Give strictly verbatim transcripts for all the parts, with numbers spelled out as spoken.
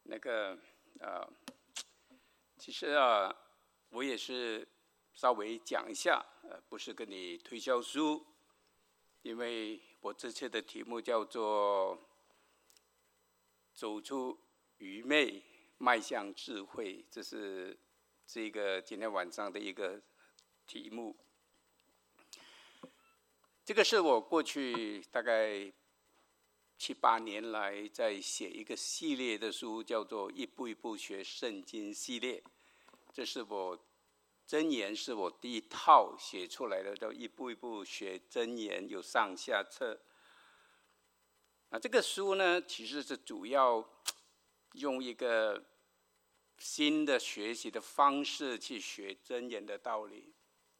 那个呃，其实啊，我也是稍微讲一下，呃，不是跟你推销书，因为我这次的题目叫做“走出愚昧，迈向智慧”，这是这个今天晚上的一个题目。这个是我过去大概七八年来在写一个系列的书，叫做《一步一步学圣经》系列。这是我箴言，是我第一套写出来的，叫《一步一步学箴言》，有上下册。那这个书呢，其实是主要用一个新的学习的方式去学箴言的道理。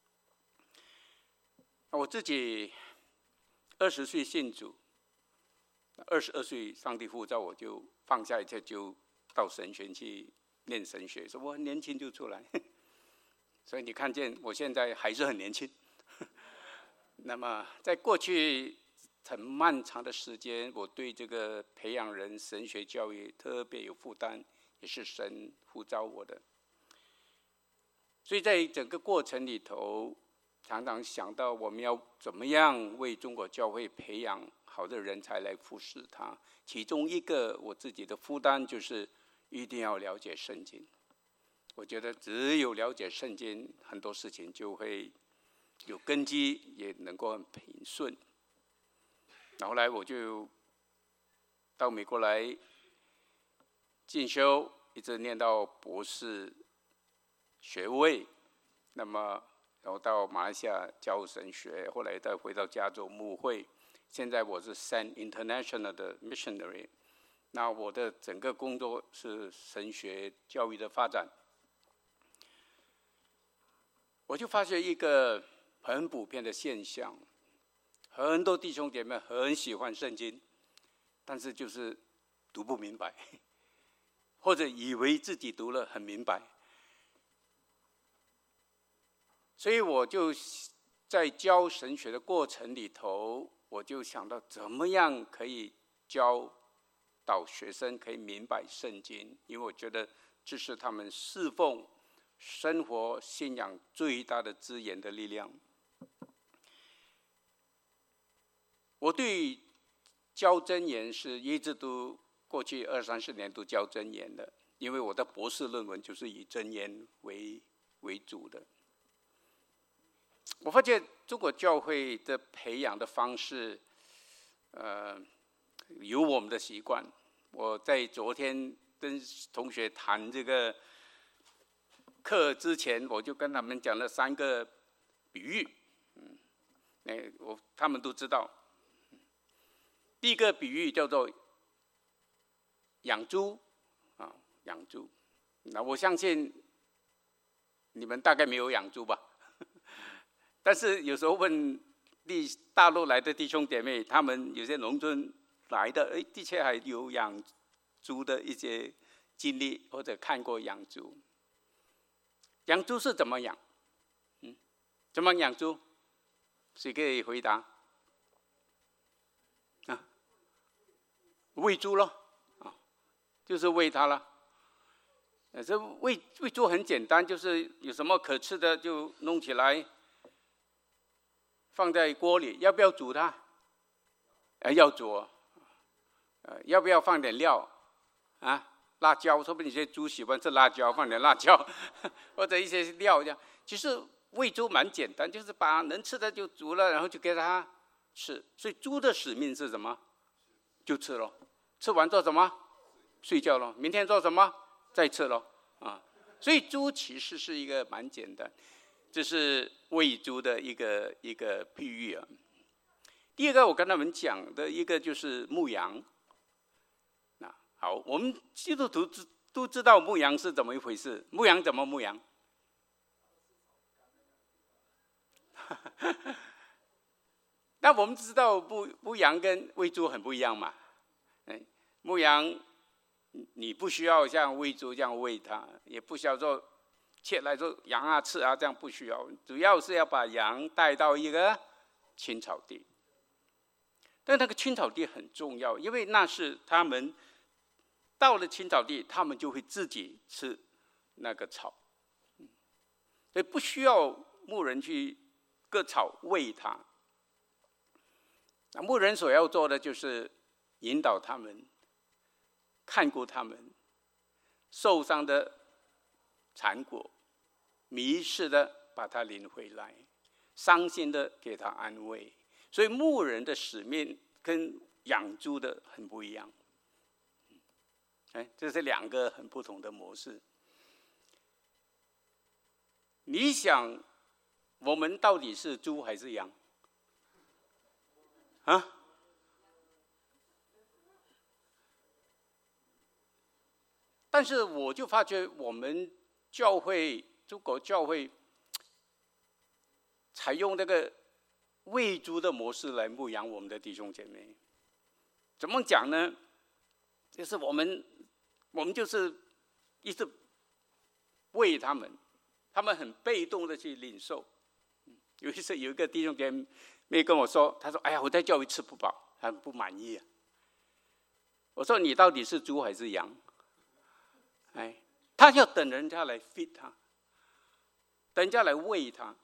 我自己二十岁信主，二十二岁上帝呼召我，就放下一切，就到神学去念神学。说我很年轻就出来，所以你看见我现在还是很年轻。那么在过去很漫长的时间，我对这个培养人神学教育特别有负担，也是神呼召我的。所以在整个过程里头，常常想到我们要怎么样为中国教会培养好的人才来服侍他。其中一个我自己的负担就是一定要了解圣经。我觉得只有了解圣经，很多事情就会有根基，也能够很平顺。后来我就到美国来进修，一直念到博士学位。那么然后到马来西亚教神学，后来再回到加州牧会。现在我是 Send International 的 missionary， 那我的整个工作是神学教育的发展。我就发现一个很普遍的现象，很多弟兄姐妹很喜欢圣经，但是就是读不明白，或者以为自己读了很明白。所以我就在教神学的过程里头，我就想到怎么样可以教导学生可以明白圣经，因为我觉得这是他们侍奉生活信仰最大的资源的力量。我对教箴言是一直都过去二三十年都教箴言的，因为我的博士论文就是以箴言为为主的。我发现中国教会的培养的方式，呃，有我们的习惯。我在昨天跟同学谈这个课之前，我就跟他们讲了三个比喻，嗯，哎，我他们都知道。第一个比喻叫做养猪，啊，养猪。那我相信你们大概没有养猪吧？但是有时候问大陆来的弟兄姐妹，他们有些农村来的，哎，的确还有养猪的一些经历，或者看过养猪。养猪是怎么养？嗯，怎么养猪？谁可以回答？啊，喂猪咯，啊，就是喂它了。这喂喂猪很简单，就是有什么可吃的就弄起来。放在锅里，要不要煮它？呃，要煮、哦。呃，要不要放点料？啊，辣椒，说不定有些猪喜欢吃辣椒，放点辣椒，或者一些料这样。其实喂猪蛮简单，就是把能吃的就煮了，然后就给它吃。所以猪的使命是什么？就吃咯。吃完做什么？睡觉咯。明天做什么？再吃咯。啊，所以猪其实是一个蛮简单。这是喂猪的一个一个譬喻啊。第二个我跟他们讲的一个就是牧羊。那好，我们基督徒都知道牧羊是怎么一回事。牧羊怎么牧羊？那我们知道牧牧羊跟喂猪很不一样嘛。嗯，牧羊你不需要像喂猪这样喂它，也不需要说切来说羊啊吃啊，这样不需要，主要是要把羊带到一个青草地。但那个青草地很重要，因为那是他们到了青草地，他们就会自己吃那个草，所以不需要牧人去割草喂它。那牧人所要做的就是引导他们，看顾他们，受伤的缠裹，迷失的把他领回来，伤心的给他安慰。所以牧人的使命跟养猪的很不一样。哎，这是两个很不同的模式。你想，我们到底是猪还是羊？啊？但是我就发觉，我们教会，中国教会，采用那个喂猪的模式来牧养我们的弟兄姐妹。怎么讲呢？就是我们，我们就是一直喂他们，他们很被动的去领受。有一次有一个弟兄姐妹跟我说，他说：“哎呀，我在教会吃不饱，很不满意啊。”我说：“你到底是猪还是羊？”哎，他要等人家来 feed 他，等人家来喂他。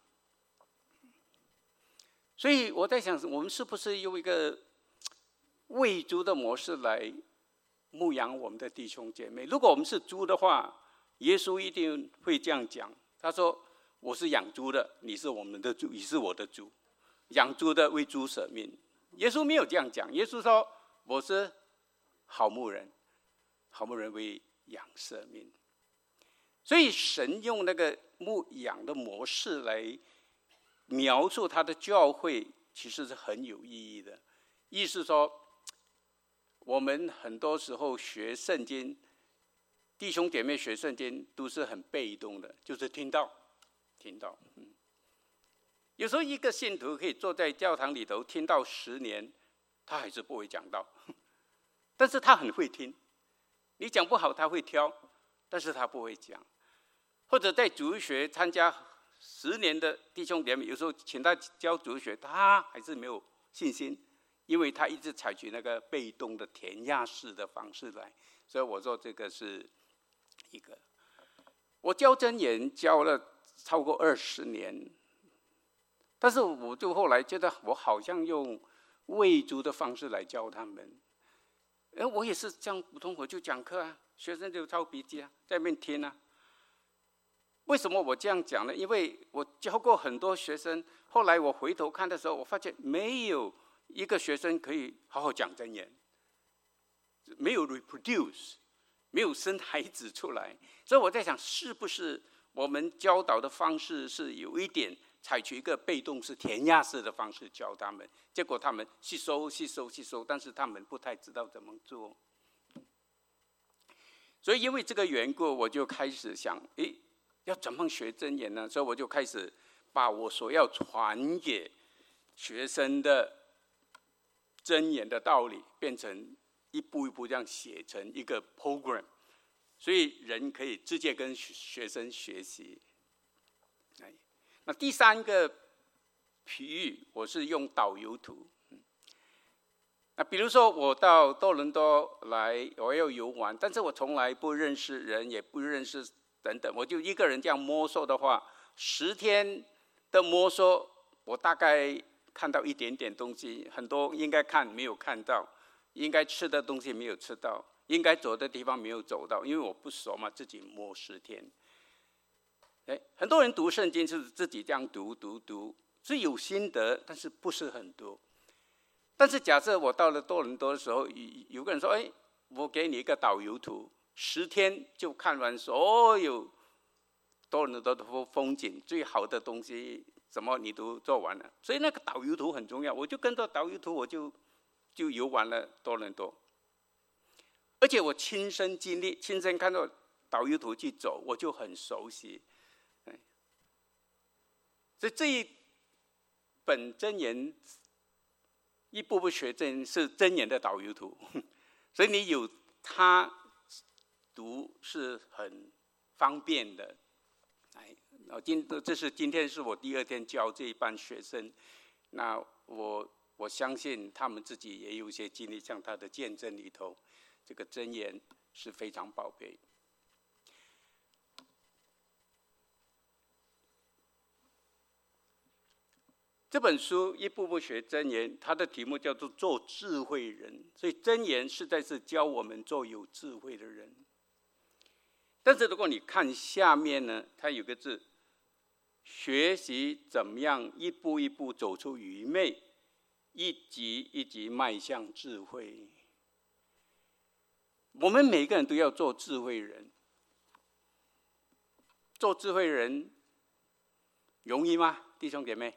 所以我在想，我们是不是用一个喂猪的模式来牧养我们的弟兄姐妹？如果我们是猪的话，耶稣一定会这样讲。他说：“我是养猪的，你是我们的猪，你是我的猪。养猪的为猪舍命。”耶稣没有这样讲，耶稣说：“我是好牧人，好牧人为养舍命。”所以神用那个牧养的模式来描述他的教会，其实是很有意义的。意思说，我们很多时候学圣经，弟兄姐妹学圣经都是很被动的，就是听到，听到。嗯，有时候一个信徒可以坐在教堂里头听到十年，他还是不会讲道，但是他很会听。你讲不好，他会挑，但是他不会讲。或者在主日学参加十年的弟兄姐妹，有时候请他教主日学，他还是没有信心，因为他一直采取那个被动的填鸭式的方式来。所以我说这个是一个。我教箴言教了超过二十年，但是我就后来觉得我好像用喂猪的方式来教他们。哎，我也是这样，普通我就讲课啊，学生就抄笔记啊，在那边听啊。为什么我这样讲呢？因为我教过很多学生，后来我回头看的时候，我发现没有一个学生可以好好讲箴言，没有 reproduce， 没有生孩子出来。所以我在想，是不是我们教导的方式是有一点采取一个被动式、填鸭式的方式教他们，结果他们吸收、吸收、吸收，但是他们不太知道怎么做。所以因为这个缘故，我就开始想，诶，要怎么学箴言呢？所以我就开始把我所要传给学生的箴言的道理，变成一步一步这样写成一个 program， 所以人可以直接跟学生学习。那第三个比喻，我是用导游图。那比如说我到多伦多来，我要游玩，但是我从来不认识人，也不认识等等，我就一个人这样摸索的话，十天的摸索，我大概看到一点点东西，很多应该看没有看到，应该吃的东西没有吃到，应该走的地方没有走到，因为我不熟嘛，自己摸十天。哎，很多人读圣经是自己这样读读读，是有心得，但是不是很多。但是假设我到了多伦多的时候，有个人说：“哎，我给你一个导游图，十天就看完所有多伦多的风景，最好的东西，什么你都做完了。”所以那个导游图很重要，我就跟着导游图，我就就游完了多伦多。而且我亲身经历，亲身看到导游图去走，我就很熟悉。所以这一本箴言，一步步学箴言是箴言的导游图，所以你有它读是很方便的。哎，今这是今天是我第二天教这一班学生，那我我相信他们自己也有一些经历，像他的见证里头，这个箴言是非常宝贝。这本书一步步学箴言，它的题目叫做做智慧人，所以箴言实在是教我们做有智慧的人。但是如果你看下面呢，它有个字，学习怎么样一步一步走出愚昧，一级一级迈向智慧。我们每个人都要做智慧人，做智慧人容易吗？弟兄姐妹，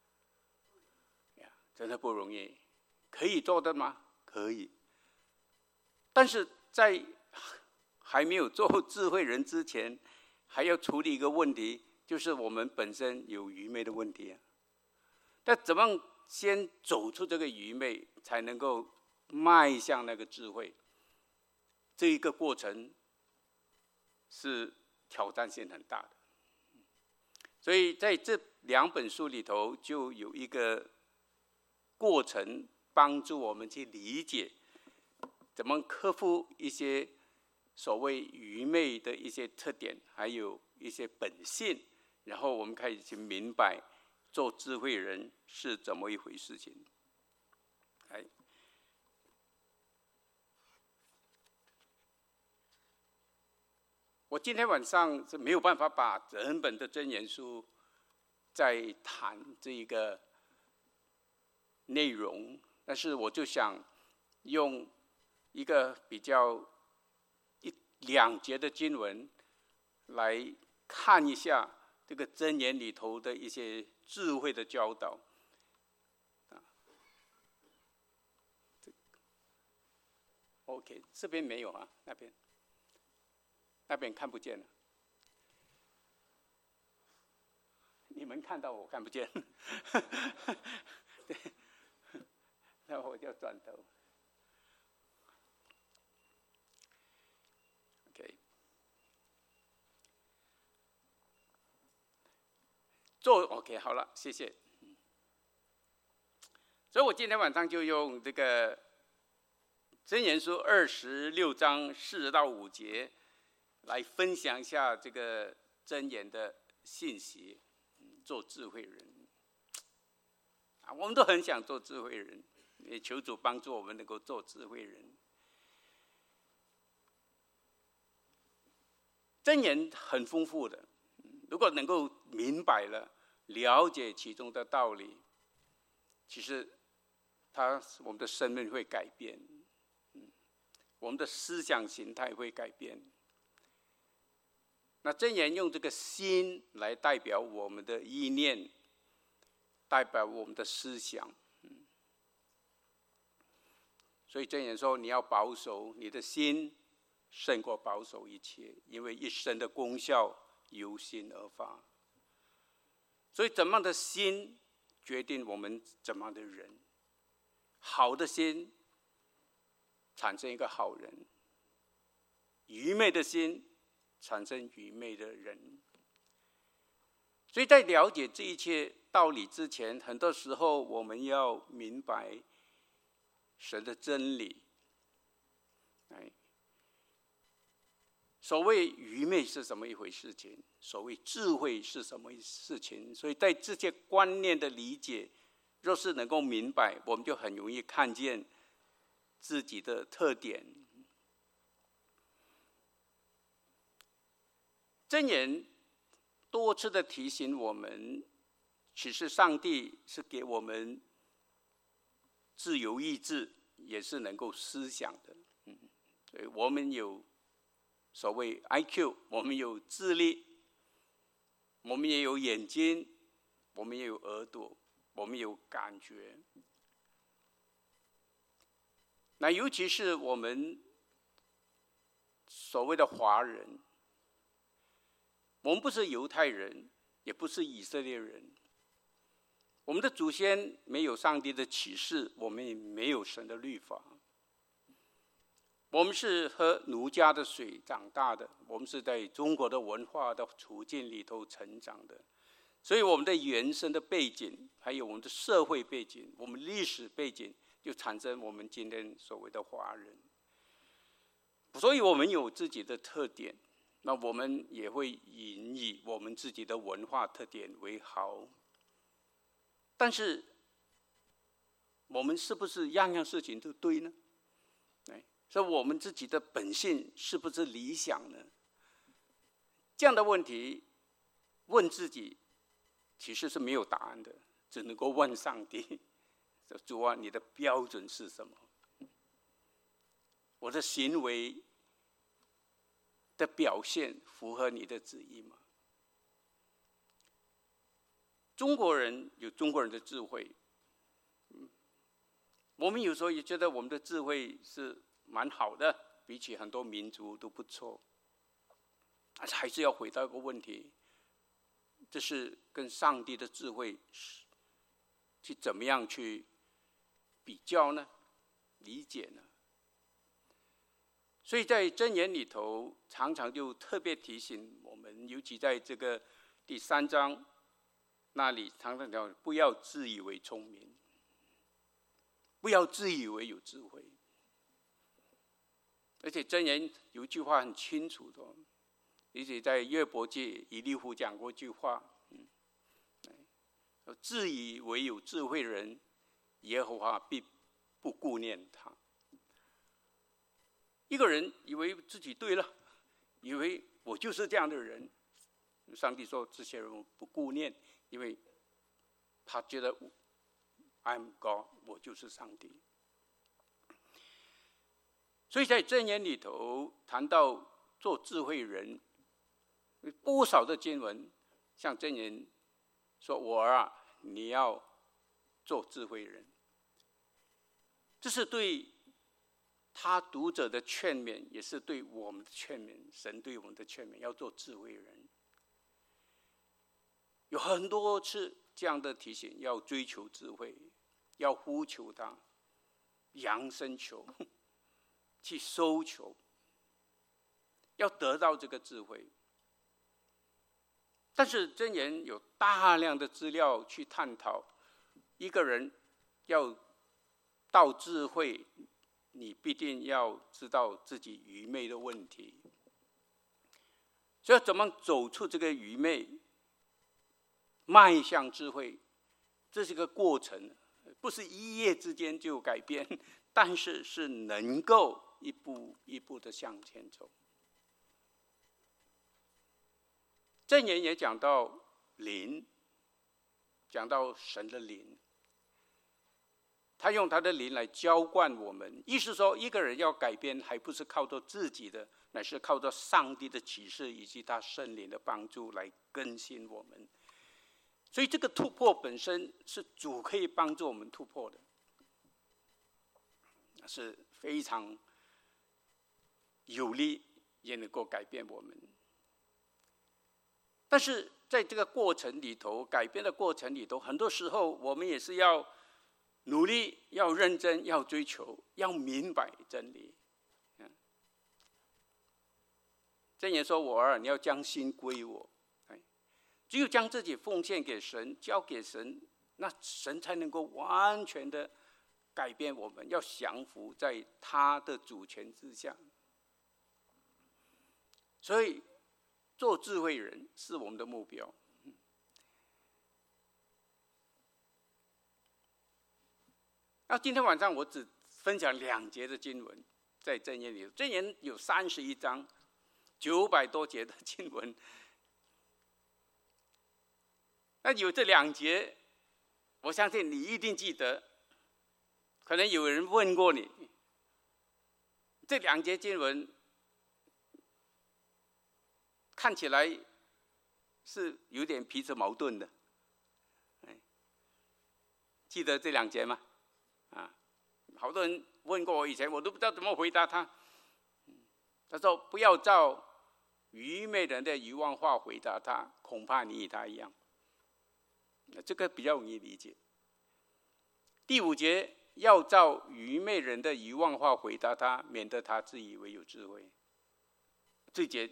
真的不容易。可以做的吗？可以。但是在还没有做智慧人之前，还要处理一个问题，就是我们本身有愚昧的问题啊。但怎么先走出这个愚昧，才能够迈向那个智慧？这一个过程是挑战性很大的。所以在这两本书里头，就有一个过程，帮助我们去理解怎么克服一些所谓愚昧的一些特点，还有一些本性，然后我们开始去明白做智慧人是怎么一回事情。哎，我今天晚上是没有办法把整本的箴言书再谈这一个内容，但是我就想用一个比较一两节的经文来看一下这个箴言里头的一些智慧的教导。OK， 这边没有啊，那边那边看不见了。你们看到我看不见，对，那我就转头。OK， 做 OK 好了，谢谢。所以我今天晚上就用这个箴言书二十六章四到五节来分享一下这个箴言的信息。做智慧人啊，我们都很想做智慧人，也求主帮助我们能够做智慧人。箴言很丰富的，如果能够明白了、了解其中的道理，其实它我们的生命会改变，我们的思想形态会改变。那箴言用这个心来代表我们的意念，代表我们的思想。所以箴言说，你要保守你的心，胜过保守一切，因为一生的功效由心而发。所以怎么样的心决定我们怎么样的人。好的心产生一个好人，愚昧的心产生愚昧的人。所以在了解这一切道理之前，很多时候我们要明白神的真理。所谓愚昧是什么一回事情，所谓智慧是什么事情。所以在这些观念的理解，若是能够明白，我们就很容易看见自己的特点。箴言多次的提醒我们，其实上帝是给我们自由意志，也是能够思想的。嗯，所以我们有所谓 I Q， 我们有智力，我们也有眼睛，我们也有耳朵，我们有感觉。那尤其是我们所谓的华人，我们不是犹太人，也不是以色列人。我们的祖先没有上帝的启示，我们也没有神的律法。我们是喝奴家的水长大的，我们是在中国的文化的处境里头成长的。所以我们的原生的背景，还有我们的社会背景，我们历史背景，就产生我们今天所谓的华人。 所以我们有自己的特点，那我们也会引以我们自己的文化特点为豪。但是我们是不是样样事情都对呢？所以我们自己的本性是不是理想呢？这样的问题问自己其实是没有答案的，只能够问上帝。主啊，你的标准是什么？我的行为的表现符合你的旨意吗？中国人有中国人的智慧，我们有时候也觉得我们的智慧是蛮好的，比起很多民族都不错。但是还是要回到一个问题，这是跟上帝的智慧去怎么样去比较呢？理解呢？所以在箴言里头，常常就特别提醒我们，尤其在这个第三章那里，常常讲不要自以为聪明，不要自以为有智慧。而且箴言有一句话很清楚的，而且在约伯记以利户讲过一句话，嗯，自以为有智慧人，耶和华必不顾念他。一个人以为自己对了，以为我就是这样的人，上帝说这些人不顾念，因为他觉得 I'm God， 我就是上帝。所以在箴言里头谈到做智慧人，不少的经文像箴言说：“我儿啊，你要做智慧人。”这是对他读者的劝勉，也是对我们的劝勉。神对我们的劝勉，要做智慧人。有很多次这样的提醒：要追求智慧，要呼求他，扬声求，去搜求，要得到这个智慧。但是箴言有大量的资料去探讨，一个人要到智慧，你必定要知道自己愚昧的问题。所以怎么走出这个愚昧，迈向智慧，这是个过程，不是一夜之间就改变，但是是能够一步一步的向前走。箴言也讲到灵，讲到神的灵，他用他的灵来浇灌我们。意思说，一个人要改变，还不是靠着自己的，乃是靠着上帝的启示以及他圣灵的帮助来更新我们。所以这个突破本身是主可以帮助我们突破的，是非常有力，也能够改变我们。但是在这个过程里头，改变的过程里头，很多时候我们也是要努力，要认真，要追求，要明白真理。箴言说：“我儿，你要将心归我。”只有将自己奉献给神，交给神，那神才能够完全的改变我们，要降服在他的主权之下。所以做智慧人是我们的目标。那今天晚上我只分享两节的经文，在箴言里，箴言有三十一章，九百多节的经文。那有这两节，我相信你一定记得。可能有人问过你，这两节经文看起来是有点彼此矛盾的。记得这两节吗？啊，好多人问过我，以前我都不知道怎么回答他。他说：“不要照愚昧人的愚妄话回答他，恐怕你与他一样。”这个比较容易理解。第五节，要照愚昧人的愚妄话回答他，免得他自以为有智慧。这节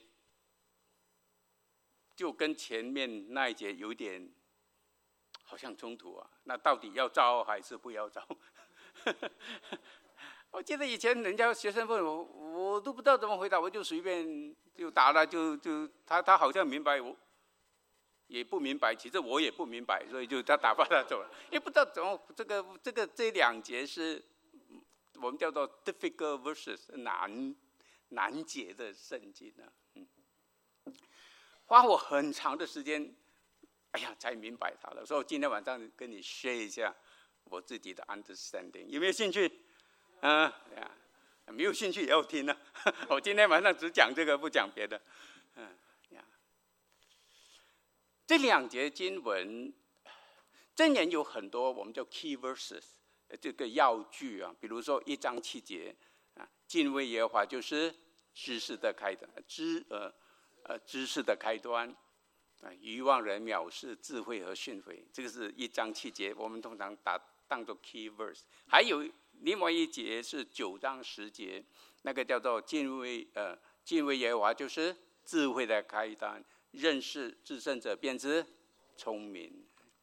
就跟前面那一节有点好像冲突啊。那到底要照还是不要照？ 我记得以前人家学生问我，我都不知道怎么回答，我就随便就答了，就就他他好像明白，我也不明白，其实我也不明白，所以就他打发他走了，也不知道怎么这个这个这两节是我们叫做 difficult verses 难难解的圣经呢、啊，嗯，花我很长的时间，哎呀才明白它了。所以我今天晚上跟你 share 一下我自己的 understanding， 有没有兴趣？啊，没有兴趣也要听啊！我今天晚上只讲这个，不讲别的。嗯，这两节经文，箴言有很多我们叫 key verses， 这个要句啊，比如说一章七节啊，敬畏耶和华就是知识的开端，知呃呃知识的开端啊，愚妄人藐视智慧和训诲，这个是一章七节，我们通常打当做 key verse。还有另外一节是九章十节，那个叫做敬畏呃敬畏耶和华就是智慧的开端，认识至圣者便是聪明。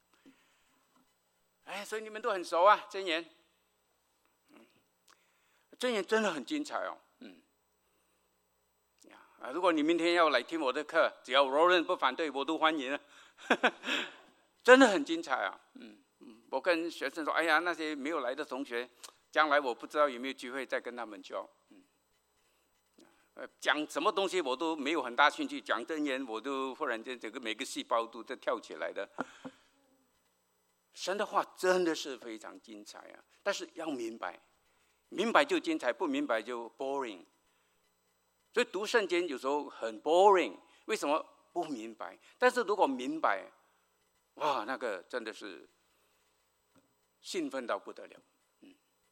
哎，所以你们都很熟啊，箴言。嗯，箴言真的很精彩哦，嗯。啊，如果你明天要来听我的课，只要罗人不反对，我都欢迎啊。真的很精彩啊，嗯嗯。我跟学生说，哎呀，那些没有来的同学，将来我不知道有没有机会再跟他们教。嗯，呃，讲什么东西我都没有很大兴趣，讲箴言我都忽然间整个每个细胞都在跳起来的。神的话真的是非常精彩啊，但是要明白，明白就精彩，不明白就 boring。所以读圣经有时候很 boring， 为什么？不明白。但是如果明白，哇，那个真的是兴奋到不得了。嗯，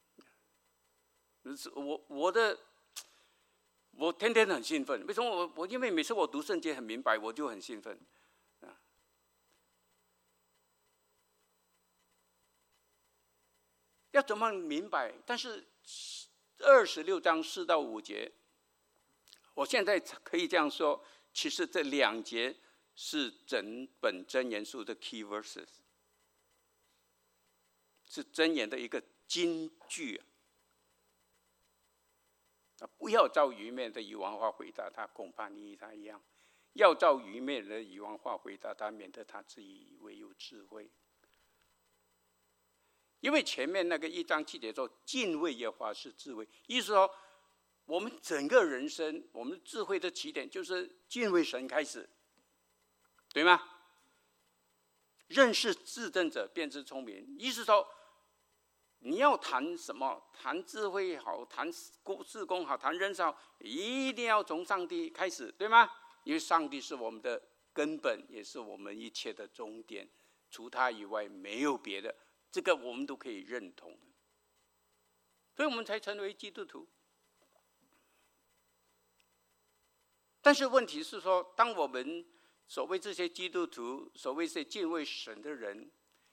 我我的我天天很兴奋，为什么我？我因为每次我读圣经很明白，我就很兴奋。啊，要怎么明白？但是二十六章四到五节。我现在可以这样说，其实这两节是整本箴言书的 key verses， 是箴言的一个金句啊！不要照愚昧的愚妄话回答他，恐怕你与他一样；要照愚昧的愚妄话回答他，免得他自以为有智慧。因为前面那个一章七节说，敬畏耶和华是智慧，意思说，我们整个人生，我们智慧的起点就是敬畏神开始，对吗？认识至圣者便是聪明，意思说，你要谈什么，谈智慧好，谈事工好，谈人好，一定要从上帝开始，对吗？因为上帝是我们的根本，也是我们一切的终点，除他以外没有别的，这个我们都可以认同，所以我们才成为基督徒。但是问题是说，当我们所谓这些基督徒，所谓这些敬畏神的人，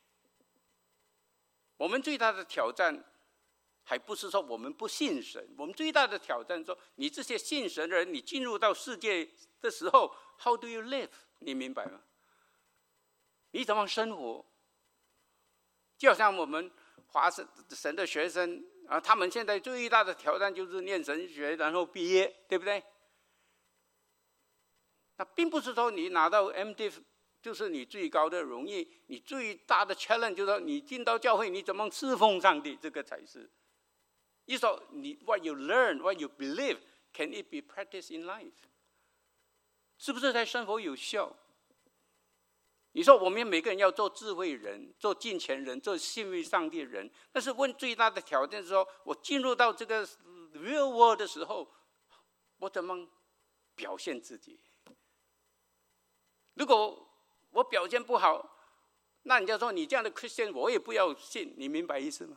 我们最大的挑战，还不是说我们不信神，我们最大的挑战说，你这些信神的人，你进入到世界的时候 ，How do you live？ 你明白吗？你怎么生活？就好像我们华神的学生啊，他们现在最大的挑战就是念神学，然后毕业，对不对？那并不是说你拿到 M Div 就是你最高的荣誉，你最大的 challenge 就是说你进到教会你怎么侍奉上帝，这个才是。意思说你 what you learn, what you believe, can it be practiced in life？ 是不是在生活有效？你说我们每个人要做智慧人，做敬虔人，做信畏上帝的人，但是问最大的挑战是说，我进入到这个 real world 的时候，我怎么表现自己？如果我表现不好，那人家说你这样的 Christian 我也不要信，你明白意思吗？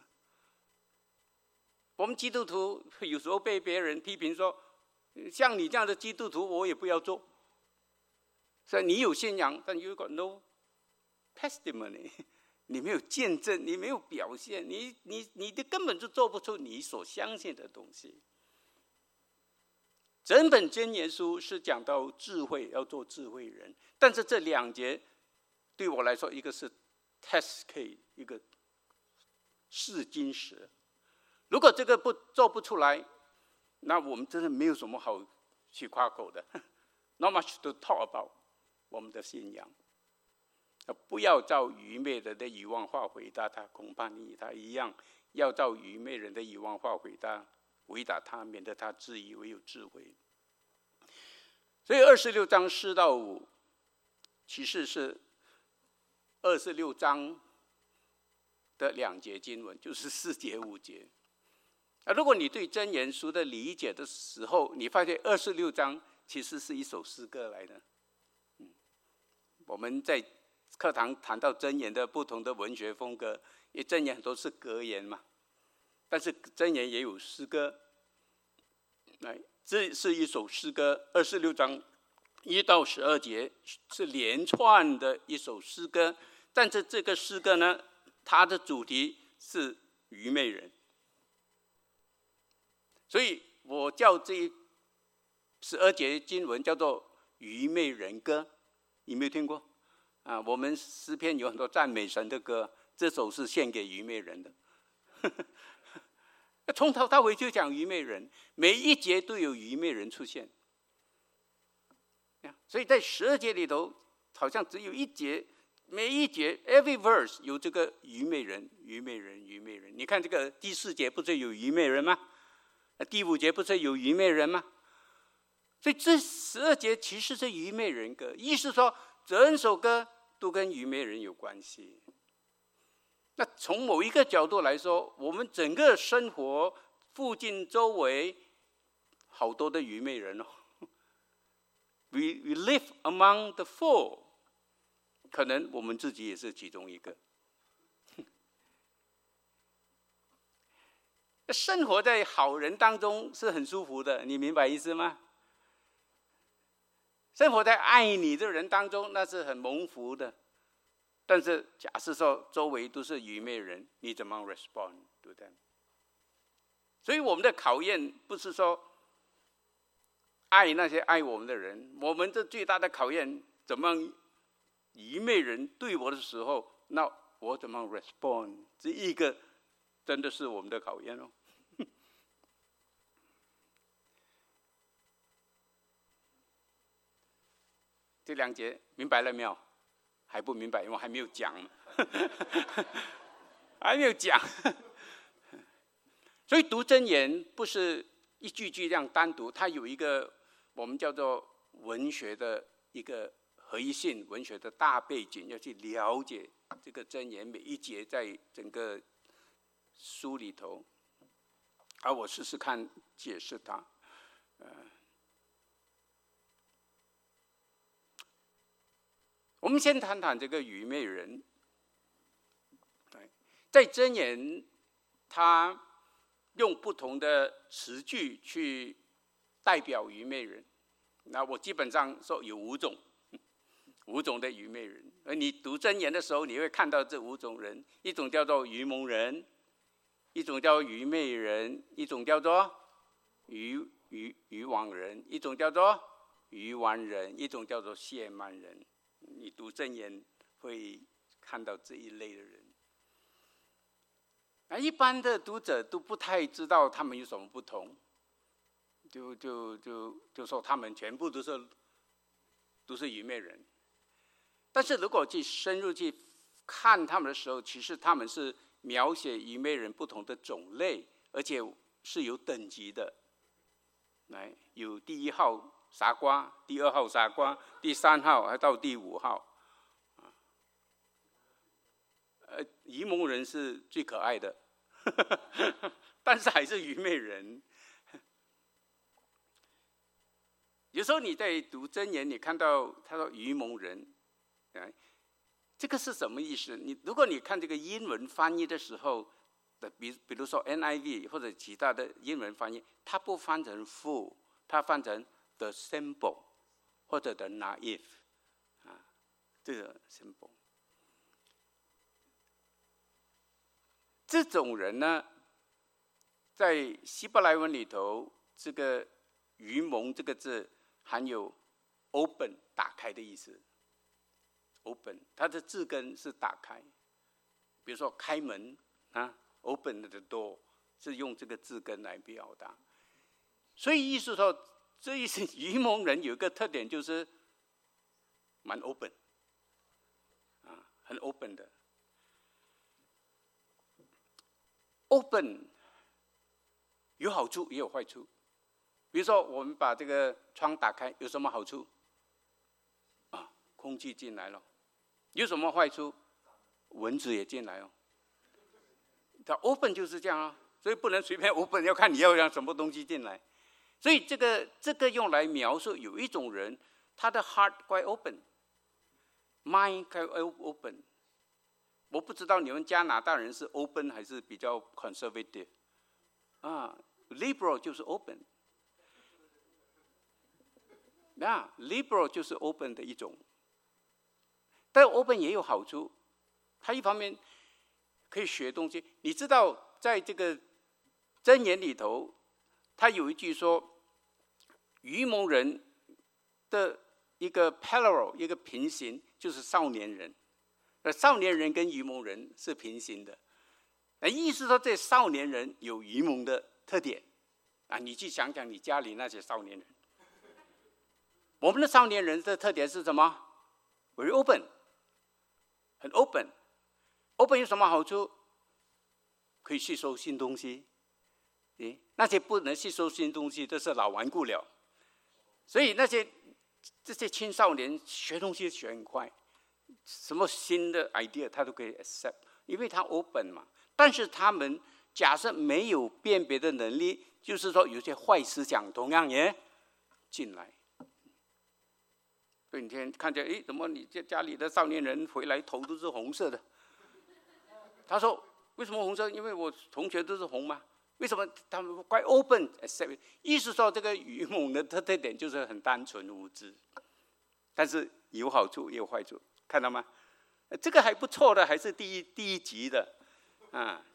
我们基督徒有时候被别人批评说，像你这样的基督徒我也不要做。所以你有信仰，但 you got no testimony， 你没有见证，你没有表现，你你你的根本就做不出你所相信的东西。整本箴言书是讲到智慧，要做智慧人，但是这两节对我来说，一个是 test case， 一个试金石。 如果这个不做不出来，那我们真的没有什么好去夸口的。Not much to talk about 我们的信仰。不要照愚昧人的遗忘话回答他，恐怕你与他一样，要照愚昧人的遗忘话回答回答他，免得他自以为有智慧。所以二十六章四到五，其实是二十六章的两节经文，就是四节五节。啊，如果你对箴言书的理解的时候，你发现二十六章其实是一首诗歌来的。嗯，我们在课堂谈到箴言的不同的文学风格，因为箴言很多是格言嘛，但是箴言也有诗歌。来，这是一首诗歌，二十六章一到十二节是连串的一首诗歌，但是这个诗歌呢，它的主题是愚昧人。所以我叫这十二节经文叫做愚昧人歌，你没有听过？啊，我们诗篇有很多赞美神的歌，这首是献给愚昧人的。从头到尾就讲愚昧人，每一节都有愚昧人出现。所以在十二节里头，好像只有一节，每一节 every verse 有这个愚昧人，愚昧人，愚昧人。你看这个第四节不是有愚昧人吗？第五节不是有愚昧人吗？所以这十二节其实是愚昧人歌，意思说整首歌都跟愚昧人有关系。那从某一个角度来说，我们整个生活附近周围好多的愚昧人哦。We, we live among the fool， 可能我们自己也是其中一个。生活在好人当中是很舒服的，你明白意思吗？生活在爱你的人当中，那是很蒙福的。但是假设说周围都是愚昧人，你怎么 respond to them？ 所以我们的考验不是说爱那些爱我们的人，我们的最大的考验，怎么愚昧人对我的时候，那我怎么 respond？ 这一个真的是我们的考验哦。这两节明白了没有？还不明白，因为我还没有讲，还没有讲。所以读箴言不是一句句这样单读，它有一个我们叫做文学的一个合一性，文学的大背景，要去了解这个箴言每一节在整个书里头。而我试试看解释它。呃我们先谈谈这个愚昧人。在箴言，他用不同的词句去代表愚昧人。那我基本上说有五种，五种的愚昧人。而你读箴言的时候，你会看到这五种人：一种叫做愚蒙人，一种叫愚昧人，一种叫做愚愚愚妄人，一种叫做愚顽人，一种叫做亵慢人。你读箴言会看到这一类的人。那一般的读者都不太知道他们有什么不同，就就就就说他们全部都是都是愚昧人。但是如果去深入去看他们的时候，其实他们是描写愚昧人不同的种类，而且是有等级的。来，有第一号傻瓜，第二号傻瓜，第三号还到第五号。呃，愚蒙人是最可爱的，但是还是愚昧人。有时候你在读箴言，你看到他说愚蒙人，这个是什么意思？你如果你看这个英文翻译的时候，比比如说 N I V 或者其他的英文翻译，它不翻成 fool， 它翻成 the simple 或者 the naive， 啊，这个 simple。这种人呢，在希伯来文里头，这个愚蒙这个字含有 open 打开的意思。open 它的字根是打开，比如说开门啊 ，open the door， 是用这个字根来表达。所以意思说，这一些愚蒙人有一个特点，就是蛮 open， 啊，很 open 的。open 有好处也有坏处。比如说，我们把这个窗打开，有什么好处？啊，空气进来了。有什么坏处？蚊子也进来哦。它 open 就是这样啊，所以不能随便 open， 要看你要让什么东西进来。所以这个这个用来描述有一种人，他的 heart quite open，mind quite open。我不知道你们加拿大人是 open 还是比较 conservative 啊 ？liberal 就是 open。那 liberal 就是 open 的一种，但 open 也有好处，它一方面可以学东西。你知道，在这个箴言里头，他有一句说，愚蒙人的一个 parallel， 一个平行，就是少年人。那少年人跟愚蒙人是平行的，那意思说这少年人有愚蒙的特点啊！你去想想你家里那些少年人。我们的少年人的特点是什么 ？Very open， 很 open。open 有什么好处？可以吸收新东西。诶，那些不能吸收新东西，都是老顽固了。所以那些这些青少年学东西学很快，什么新的 idea 他都可以 accept， 因为他 open 嘛。但是他们假设没有辨别的能力，就是说有些坏思想同样也进来。所以你天看见，哎，怎么你家里的少年人回来头都是红色的？他说：“为什么红色？因为我同学都是红嘛。为什么他们怪 open？ 意思说这个愚蒙的特点就是很单纯无知，但是有好处也有坏处，看到吗？这个还不错的，还是第一第一级的啊。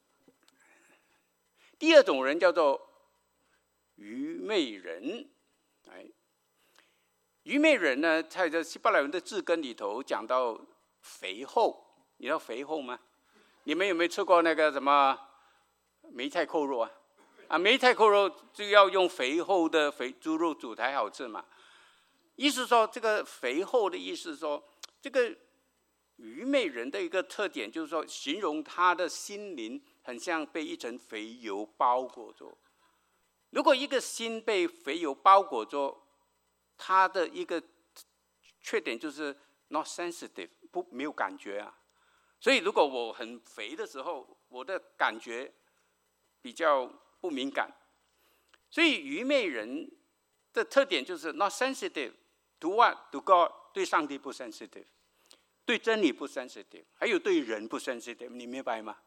第二种人叫做愚昧人，哎。”愚昧人呢，在这希伯来文的字根里头讲到肥厚，你知道肥厚吗？你们有没有吃过那个什么梅菜扣肉啊？啊，梅菜扣肉就要用肥厚的肥猪肉煮才好吃嘛。意思说，这个肥厚的意思说，这个愚昧人的一个特点就是说，形容他的心灵很像被一层肥油包裹着。如果一个心被肥油包裹着，他的一个缺点就是 not sensitive， 不没有感觉啊。所以如果我很肥的时候，我的感觉比较不敏感。所以愚昧人的特点就是 not sensitive to what to God， 对上帝不 sensitive， 对真理不 sensitive， 还有对人不 sensitive， 你明白吗？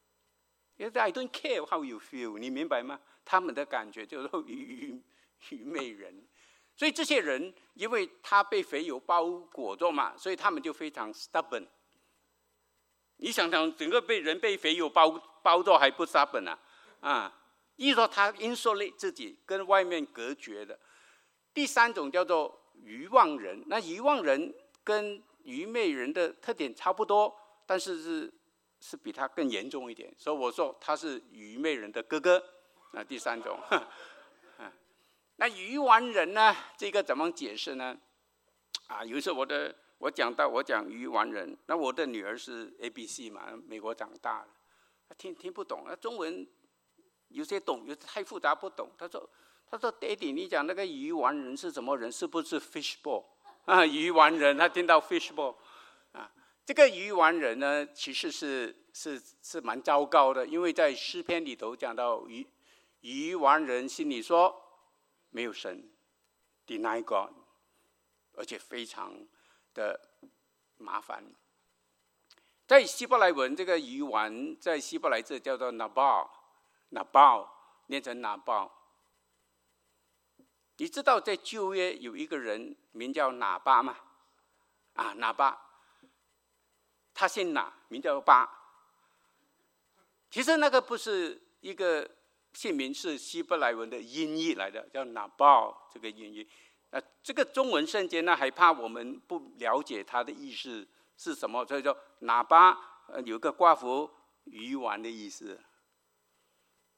I don't care how you feel， 你明白吗？他们的感觉就是愚愚昧人。所以这些人，因为他被肥油包裹着嘛，所以他们就非常 stubborn。你想想，整个被人被肥油包包着还不 stubborn 啊？啊，意思说他 insulate 自己，跟外面隔绝的。第三种叫做愚妄人，那愚妄人跟愚昧人的特点差不多，但是是是比他更严重一点，所以我说他是愚昧人的哥哥。那第三种。那愚顽人呢？这个怎么解释呢？啊，有一次我的我讲到我讲愚顽人，那我的女儿是 A B C 嘛，美国长大了，她听听不懂，中文有些懂，有些太复杂不懂。她说：“她说爹地，你讲那个愚顽人是什么人？是不是 fishball 啊？愚顽人，她听到 fishball 啊，这个愚顽人呢，其实是是是蛮糟糕的，因为在诗篇里头讲到愚愚顽人心里说。没有神 ，deny God， 而且非常的麻烦。在希伯来文，这个愚顽在希伯来字叫做 nabal，nabal 念成 nabal。你知道在旧约有一个人名叫拿巴吗？啊，拿巴，他姓拿，名叫巴。其实那个不是一个。姓名是希伯来文的音译来的，叫拿巴这个音译。呃，这个中文圣经呢，还怕我们不了解它的意思是什么，所以说拿巴、呃、有个挂符愚顽的意思。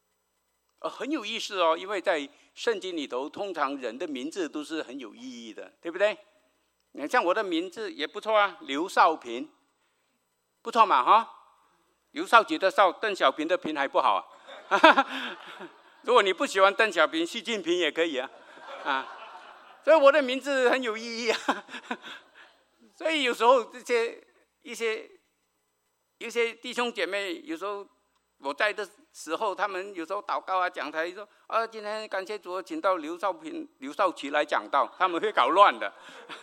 呃，很有意思哦，因为在圣经里头，通常人的名字都是很有意义的，对不对？你像我的名字也不错啊，刘少平，不错嘛哈。刘少奇的少，邓小平的平还不好啊。如果你不喜欢邓小平，习近平也可以啊，啊。所以我的名字很有意义啊。所以有时候这些一些一些弟兄姐妹，有时候我在的时候，他们有时候祷告啊，讲台说啊，今天感谢主，请到刘少平、刘少奇来讲道，他们会搞乱的。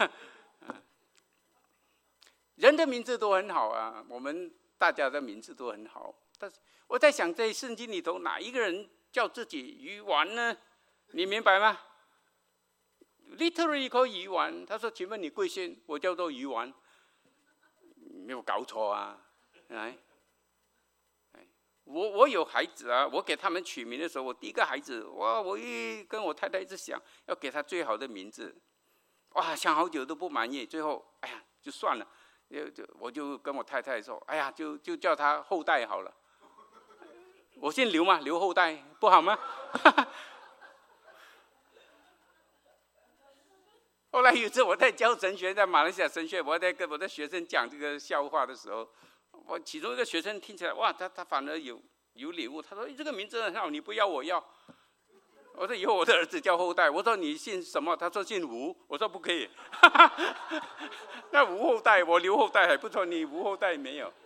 人的名字都很好啊，我们大家的名字都很好，但是我在想，在圣经里头，哪一个人叫自己鱼丸呢？你明白吗 ？Literally called 鱼丸。他说：“请问你贵姓？我叫做鱼丸。”没有搞错啊！哎，我我有孩子啊，我给他们取名的时候，我第一个孩子，哇，我一跟我太太一直想要给他最好的名字，哇，想好久都不满意，最后，哎呀，就算了。就我就跟我太太说，哎呀，就就叫他后代好了。我姓刘嘛，刘后代不好吗？后来有一次我在教神学，在马来西亚神学，我在跟我的学生讲这个笑话的时候，我其中一个学生听起来，哇，他他反而有有礼物，他说：“这个名字很好，你不要我要。”我说：“以后我的儿子叫后代。”我说：“你姓什么？”他说：“姓吴。”我说：“不可以。”那吴后代，我刘后代还不错，你吴后代没有。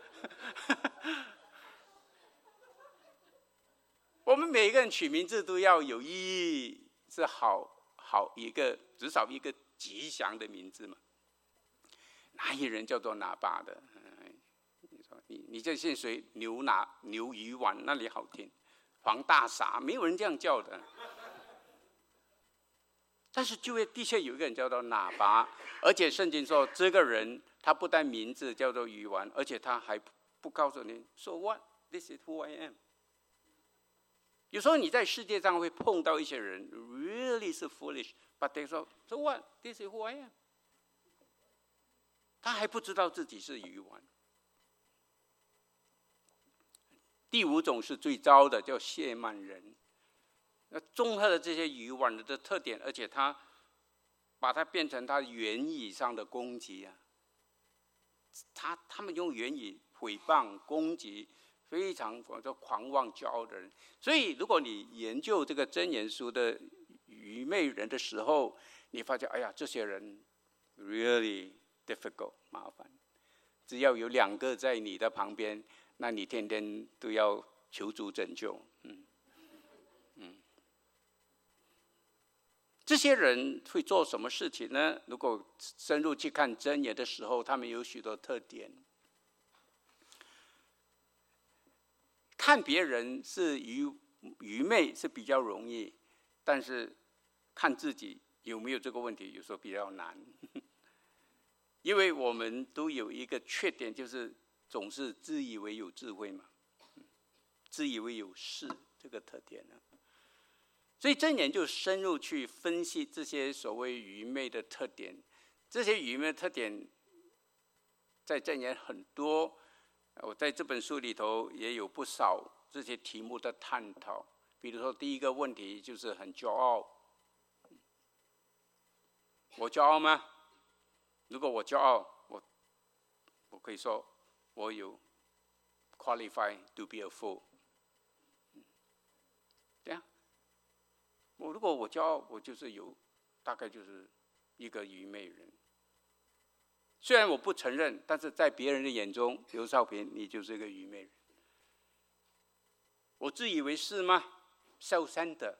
我们每个人取名字都要有意义，是好好一个至少一个吉祥的名字嘛。哪有人叫做拿巴的？你说你你这姓谁？牛拿牛鱼丸那里好听，黄大傻没有人这样叫的。但是就业的确有一个人叫做拿巴，而且圣经说这个人他不但名字叫做鱼丸，而且他还不告诉你 ，So what? This is who I am。有时候你在世界上会碰到一些人 ，really 是 foolish，but they 说 So what? This is who I am。他还不知道自己是鱼丸。第五种是最糟的，叫谢曼人。那综合了这些鱼丸的特点，而且他把它变成他言语上的攻击啊，他他们用言语诽谤攻击非常狂妄骄傲的人。所以如果你研究这个箴言书的愚昧人的时候，你发现哎呀，这些人 really difficult 麻烦。只要有两个在你的旁边，那你天天都要求主拯救。嗯嗯。这些人会做什么事情呢？如果深入去看箴言的时候，他们有许多特点。看别人是愚愚昧是比较容易，但是看自己有没有这个问题，有时候比较难。因为我们都有一个缺点，就是总是自以为有智慧嘛，自以为有事这个特点呢。所以箴言就深入去分析这些所谓愚昧的特点，这些愚昧的特点在箴言很多，我在这本书里头也有不少这些题目的探讨。比如说第一个问题就是很骄傲，我骄傲吗？如果我骄傲，我我可以说我有 qualify to be a fool。对啊。我如果我骄傲，我就是有，大概就是一个愚昧人。虽然我不承认，但是在别人的眼中，刘少平你就是一个愚昧人。我自以为是吗？受伤的，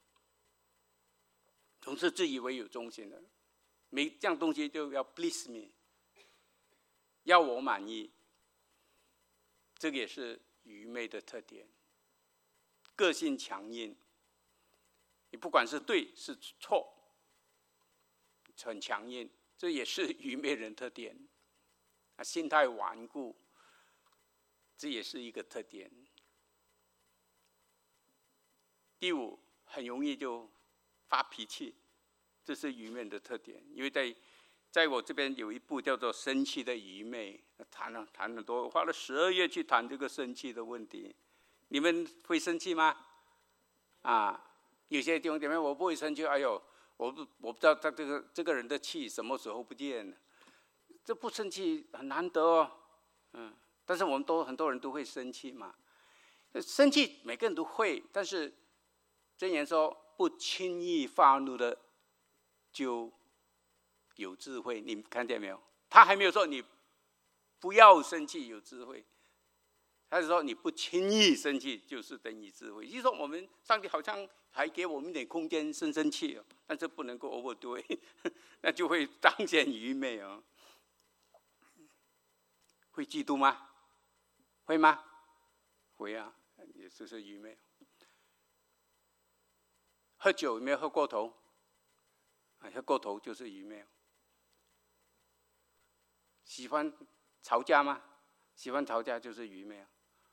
总是自以为有中心的，每这样东西就要 please me， 要我满意，这个也是愚昧的特点。个性强硬。你不管是对是错，很强硬，这也是愚昧人特点。啊，心态顽固，这也是一个特点。第五，很容易就发脾气，这是愚昧的特点。因为在在我这边有一部叫做《生气的愚昧》，谈了谈很多，花了十二月去谈这个生气的问题。你们会生气吗？ 啊，有些弟兄姐妹我不会生气，哎呦，我不我不知道他这个这个人的气什么时候不见了，这不生气很难得哦，嗯，但是我们都很多人都会生气嘛，生气每个人都会，但是箴言说不轻易发怒的就有智慧，你看见没有？他还没有说你不要生气有智慧，他是说你不轻易生气就是等于智慧。也就是说，我们上帝好像还给我们一点空间生生气，但是不能够 overdo it， 那就会彰显愚昧哦。会嫉妒吗？会吗？会啊，也就是愚昧。喝酒有没有喝过头？喝过头就是愚昧。喜欢吵架吗？喜欢吵架就是愚昧。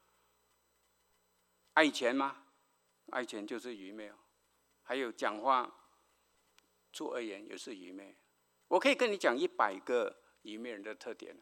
爱钱吗？爱钱就是愚昧。还有讲话出恶言也是愚昧。我可以跟你讲一百个愚昧人的特点。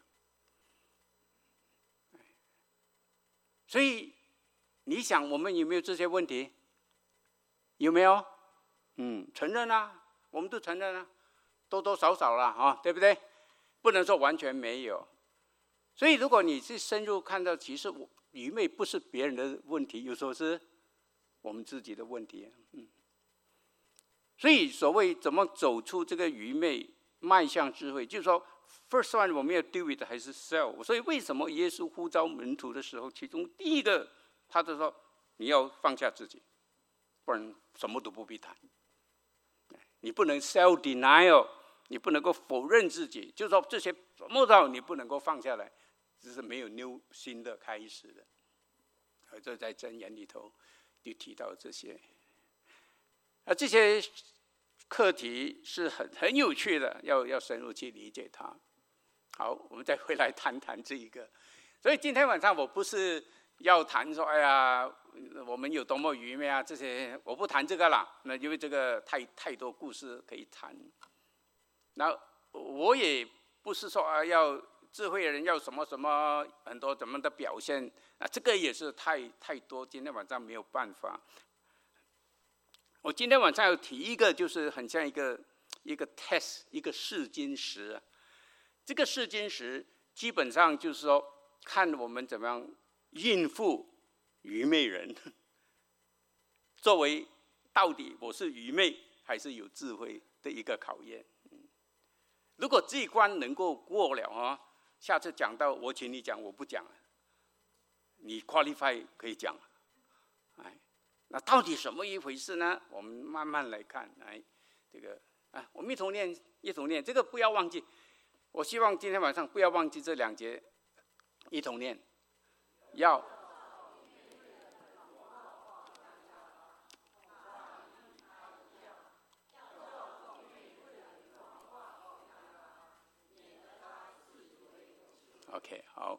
所以你想我们有没有这些问题？有没有？嗯，承认啊，我们都承认啊，多多少少啦，啊，对不对？不能说完全没有。所以如果你是深入看到，其实愚昧不是别人的问题，有时候是我们自己的问题。嗯，所以所谓怎么走出这个愚昧，迈向智慧，就是说 ，first one 我们要 do it 还是 self。所以为什么耶稣呼召门徒的时候，其中第一个他就说你要放下自己，不然什么都不必谈。你不能 self denial， 你不能够否认自己，就是说这些什么道你不能够放下来，这是没有 new 新的开始的。而这在箴言里头就提到这些，啊，这些课题是很很有趣的，要要深入去理解它。好，我们再回来谈谈这一个。所以今天晚上我不是要谈说，哎呀，我们有多么愚昧啊，这些我不谈这个啦。那因为这个太太多故事可以谈。那我也不是说啊，要智慧的人要什么什么很多怎么的表现啊，这个也是太太多，今天晚上没有办法。我今天晚上要提一个，就是很像一个一个 test， 一个试金石。这个试金石基本上就是说，看我们怎么样应付愚昧人。作为到底我是愚昧还是有智慧的一个考验。如果这一关能够过了啊，下次讲到我请你讲，我不讲了，你 qualify 可以讲。哎，那到底什么一回事呢？我们慢慢来看。哎，这个啊，我们一同念，一同念，这个不要忘记。我希望今天晚上不要忘记这两节，一同念，要。OK， 好。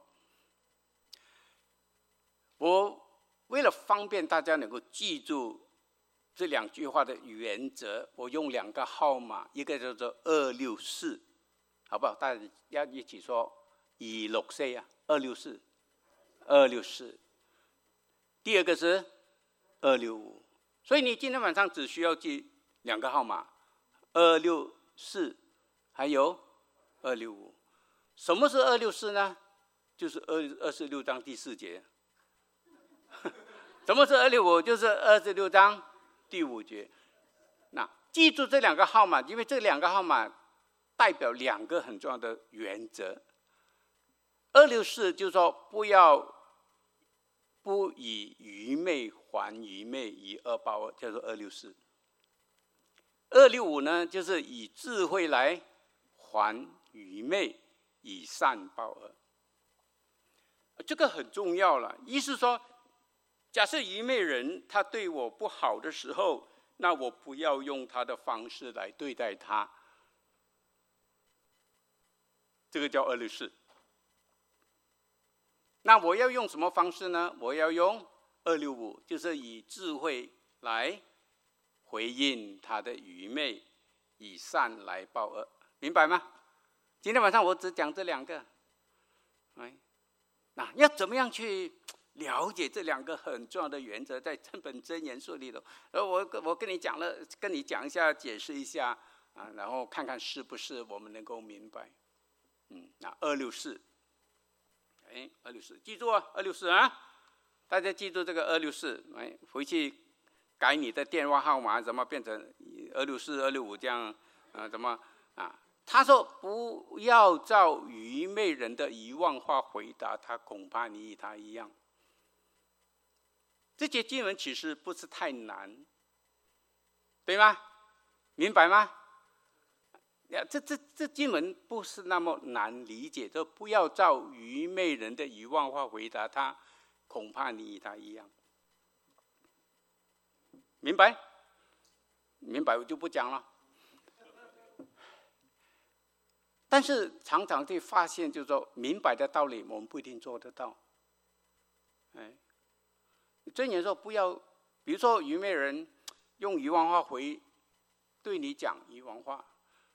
我为了方便大家能够记住这两句话的原则，我用两个号码，一个叫做二六四，好不好？大家要一起说二六四啊，二六四，二六四。第二个是二六五，所以你今天晚上只需要记两个号码，二六四，还有二六五。什么是二六四呢？就是二二十六章第四节。什么是二六五？就是二十六章第五节。那记住这两个号码，因为这两个号码代表两个很重要的原则。二六四就是说，不要不以愚昧还愚昧，以恶报恶，叫做二六四。二六五呢，就是以智慧来还愚昧，以善报恶。这个很重要了，意思说，假设愚昧人他对我不好的时候，那我不要用他的方式来对待他，这个叫二六四。那我要用什么方式呢？我要用二六五，就是以智慧来回应他的愚昧，以善来报恶，明白吗？今天晚上我只讲这两个。哎，那要怎么样去了解这两个很重要的原则，在这本箴言书里头。而我我跟你讲了，跟你讲一下，解释一下啊，然后看看是不是我们能够明白。嗯，那二六四，哎，二六四，记住啊，二六四啊，大家记住这个二六四，哎，回去改你的电话号码，怎么变成二六四、二六五这样啊？怎么啊？他说：“不要照愚昧人的遗忘话回答他，恐怕你与他一样。”这节经文其实不是太难，对吗？明白吗？这这这经文不是那么难理解，就不要照愚昧人的遗忘话回答他，恐怕你与他一样。明白？明白我就不讲了。但是常常会发现，就是说明白的道理，我们不一定做得到。哎，箴言说不要，比如说愚昧人用愚妄话回对你讲愚妄话，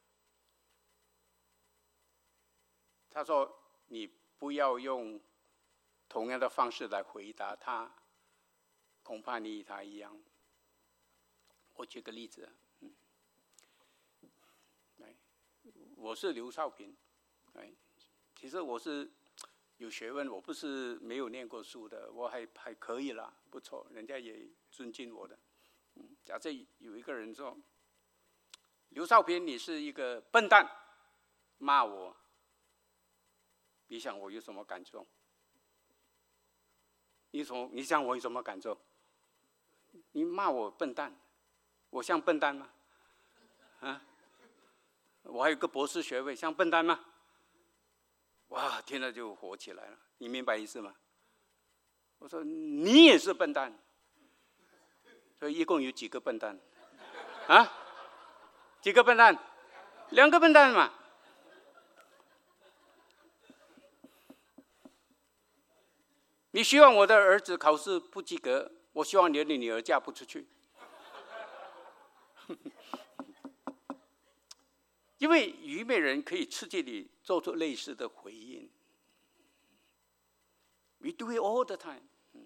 他说你不要用同样的方式来回答他，恐怕你与他一样。我举个例子。我是刘少平，哎，其实我是有学问，我不是没有念过书的，我还还可以啦，不错，人家也尊敬我的。嗯，假设有一个人说：“刘少平，你是一个笨蛋”，骂我，你想我有什么感受？你从你想我有什么感受？你骂我笨蛋，我像笨蛋吗？啊？我还有个博士学位，像笨蛋吗？哇，听了就火起来了，你明白意思吗？我说你也是笨蛋，所以一共有几个笨蛋？啊？几个笨蛋？两个笨蛋嘛。你希望我的儿子考试不及格，我希望你的女儿嫁不出去。因为愚昧人可以刺激你做出类似的回应。We do it all the time。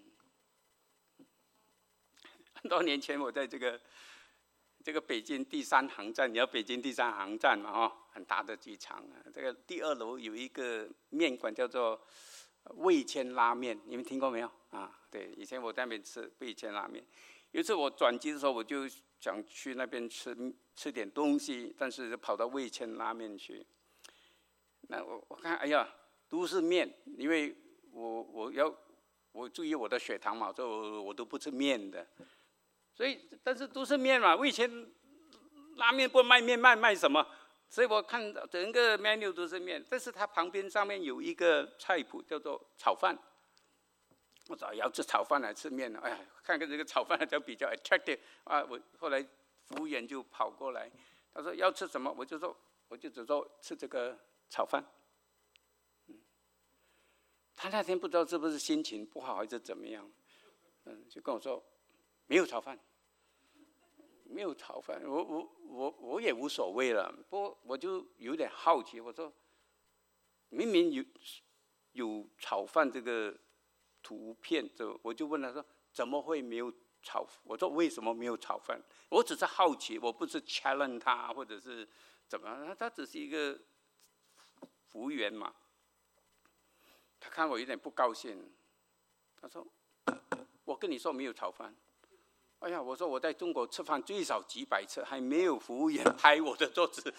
很多年前，我在这个这个北京第三航站，你知道北京第三航站嘛？哈，很大的机场啊。这个第二楼有一个面馆叫做味千拉面，你们听过没有？啊，对，以前我在那边吃味千拉面。有一次我转机的时候，我就想去那边吃吃点东西，但是跑到味千拉面去。那我我看，哎呀，都是面，因为我我要我注意我的血糖嘛，所以我我都不吃面的。所以，但是都是面嘛，味千拉面不卖面，卖卖什么？所以我看整个 menu 都是面，但是它旁边上面有一个菜谱叫做炒饭。我说要吃炒饭来吃面了，哎呀，看看这个炒饭就比较 attractive 啊！我后来服务员就跑过来，他说要吃什么，我就说我就只说吃这个炒饭。嗯，他那天不知道是不是心情不好还是怎么样，嗯，就跟我说没有炒饭，没有炒饭，我我我我也无所谓了，不过我就有点好奇，我说明明有有炒饭这个图片，我就问他说怎么会没有炒？我说为什么没有炒饭？我只是好奇，我不是 challenge 他或者是怎么，他只是一个服务员嘛。他看我有点不高兴，他说我跟你说没有炒饭。哎呀，我说我在中国吃饭最少几百次，还没有服务员拍我的桌子。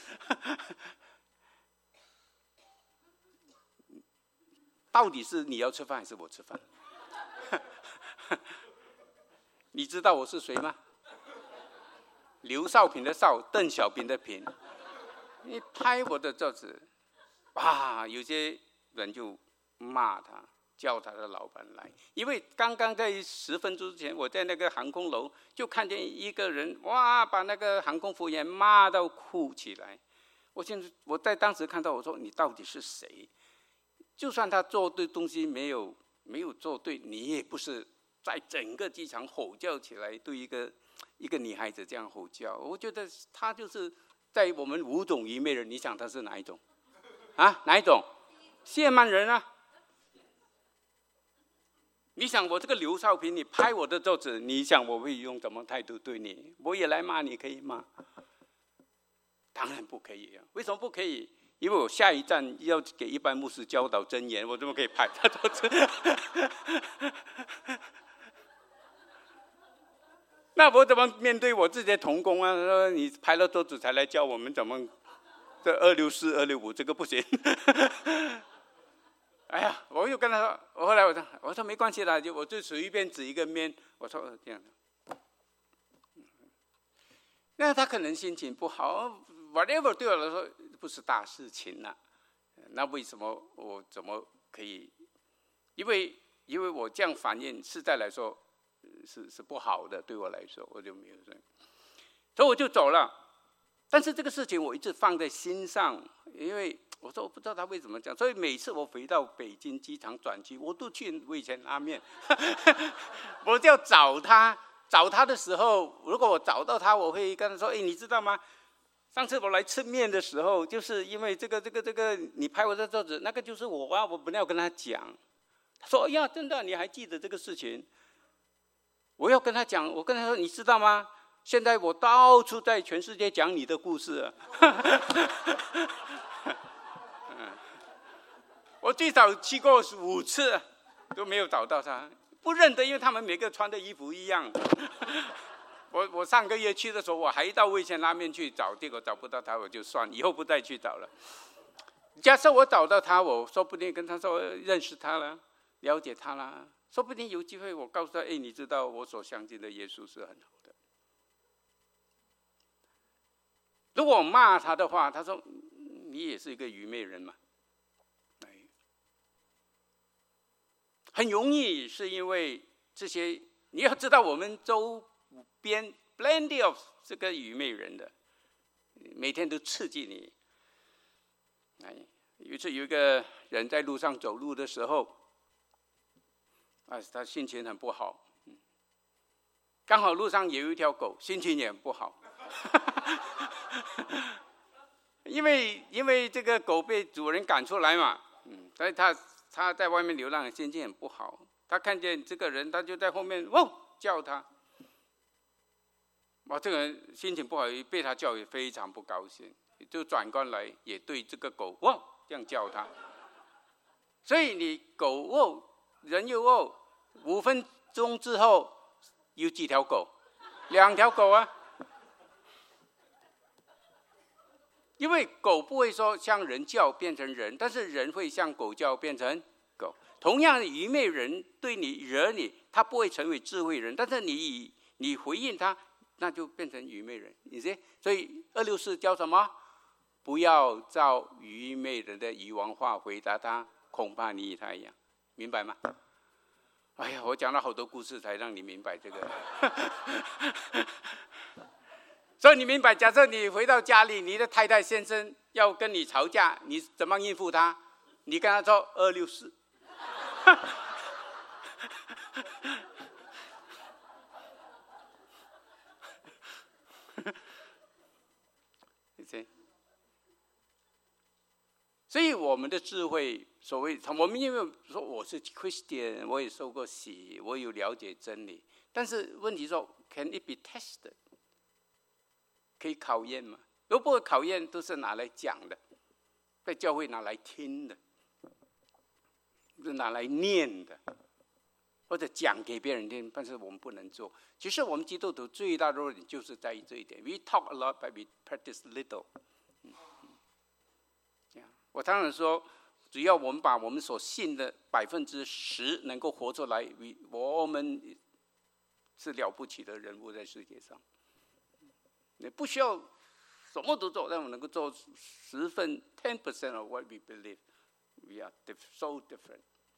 到底是你要吃饭还是我吃饭？你知道我是谁吗？刘少平的少，邓小平的平。你拍我的桌子，哇！有些人就骂他，叫他的老板来。因为刚刚在十分钟之前，我在那个航空楼就看见一个人，哇，把那个航空服务员骂到哭起来。我现在我在当时看到，我说你到底是谁？就算他做对东西没有没有做对，你也不是在整个机场吼叫起来，对一个一个女孩子这样吼叫。我觉得他就是在我们五种愚昧人，你想他是哪一种？啊，哪一种？谢曼人啊！ 你想我这个刘少平，你拍我的桌子，你想我会用什么态度对你？我也来骂你，可以吗？当然不可以啊！为什么不可以？因为我下一站要给一般牧师教导箴言，我怎么可以拍他桌子？那我怎么面对我自己的同工啊？说你拍了桌子才来教我们怎么这二六四二六五这个不行。哎呀，我又跟他说，我后来我说我说没关系啦，就我就随便指一个面，我说这样的。那他可能心情不好 ，whatever 对我来说不是大事情了。那为什么我怎么可以？因为因为我这样反应，实在来说是是不好的，对我来说我就没有说，所以我就走了。但是这个事情我一直放在心上，因为我说我不知道他为什么这样，所以每次我回到北京机场转机，我都去味全拉面，我就要找他。找他的时候，如果我找到他，我会跟他说：“哎，你知道吗？上次我来吃面的时候，就是因为这个、这个、这个，你拍我的桌子，那个就是我啊！我本来要跟他讲。”他说：“哎呀，真的，你还记得这个事情？”我要跟他讲，我跟他说：“你知道吗？现在我到处在全世界讲你的故事啊。”我最少去过五次，都没有找到他。不认得，因为他们每个穿的衣服一样。我我上个月去的时候，我还到味全拉面去找，结果找不到他，我就算以后不再去找了。假设我找到他，我说不定跟他说认识他了，了解他了，说不定有机会我告诉他，哎，你知道我所相信的耶稣是很好的。如果我骂他的话，他说你也是一个愚昧人嘛。很容易是因为这些，你要知道我们周边 plenty of 这个愚昧人的，每天都刺激你。哎，有一次有一个人在路上走路的时候，啊，他心情很不好，刚好路上有一条狗，心情也很不好。因为因为这个狗被主人赶出来嘛，嗯，所以他。他在外面流浪，心情很不好。他看见这个人，他就在后面喔叫他。哇，这个人心情不好，被他叫也非常不高兴，就转过来也对这个狗喔这样叫他。所以你狗喔，人又喔，五分钟之后有几条狗？两条狗啊。因为狗不会说像人叫变成人，但是人会像狗叫变成狗。同样的，愚昧人对你惹你，他不会成为智慧人，但是你你回应他，那就变成愚昧人。你see？所以二六四叫什么？不要照愚昧人的愚妄话回答他，恐怕你与他一样，明白吗？哎呀，我讲了好多故事才让你明白这个。所以你明白，假设你回到家里，你的太太先生要跟你吵架，你怎么应付他？你跟他说二六四。所以我们的智慧，所谓我们因为说我是 Christian， 我也受过洗，我有了解真理，但是问题说 ，Can it be tested？可以考验吗？如果考验都是拿来讲的，在教会拿来听的，是拿来念的，或者讲给别人听，但是我们不能做。其实我们基督徒最大的弱点就是在于这一点 ：We talk a lot, but we practice little。我当然说，只要我们把我们所信的百分之十能够活出来，我们是了不起的人物在世界上。你不需要什么都做，但我们能够做十分 ten percent of what we believe. We are so different.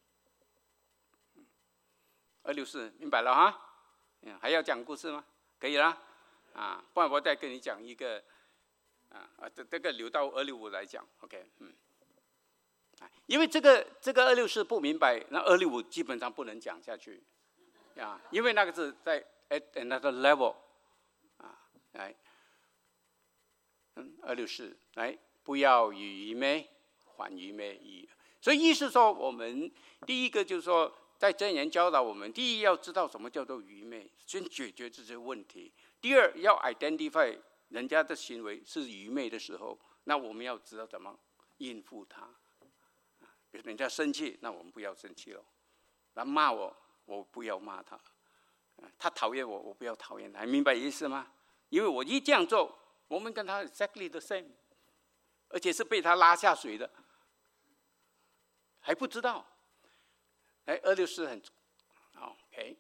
二六四明白了哈？还要讲故事吗？可以啦，啊，不然我再跟你讲一个，啊啊，这这个留到二六五来讲 ，OK， 嗯，因为这个这个二六四不明白，那二六五基本上不能讲下去，啊，因为那个是在 at another level， 啊，来。嗯，二六四，来，不要与愚昧还愚昧。所以意思说，我们第一个就是说， 在箴言教导我们，第一要知道什么叫做愚昧，先解决这些问题；第二要 identify 人家的行为是愚昧的时候，那我们要知道怎么应付他。比如人家生气，那我们不要生气了；他骂我，我不要骂他；他讨厌我，我不要讨厌他。明白意思吗？因为我一这样做，我们跟他 exactly the same， 而且是被他拉下水的，还不知道。哎，二六四很好 ，OK。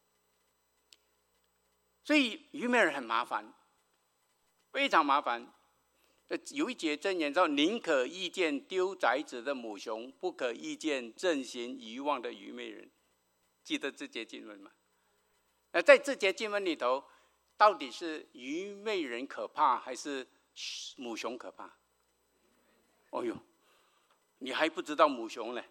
所以愚昧人很麻烦，非常麻烦。有一节箴言说：“宁可遇见丢崽子的母熊，不可遇见正行愚妄的愚昧人。”记得这节经文吗？那在这节经文里头，到底是愚昧人可怕，还是母熊可怕？哦呦，你还不知道母熊呢？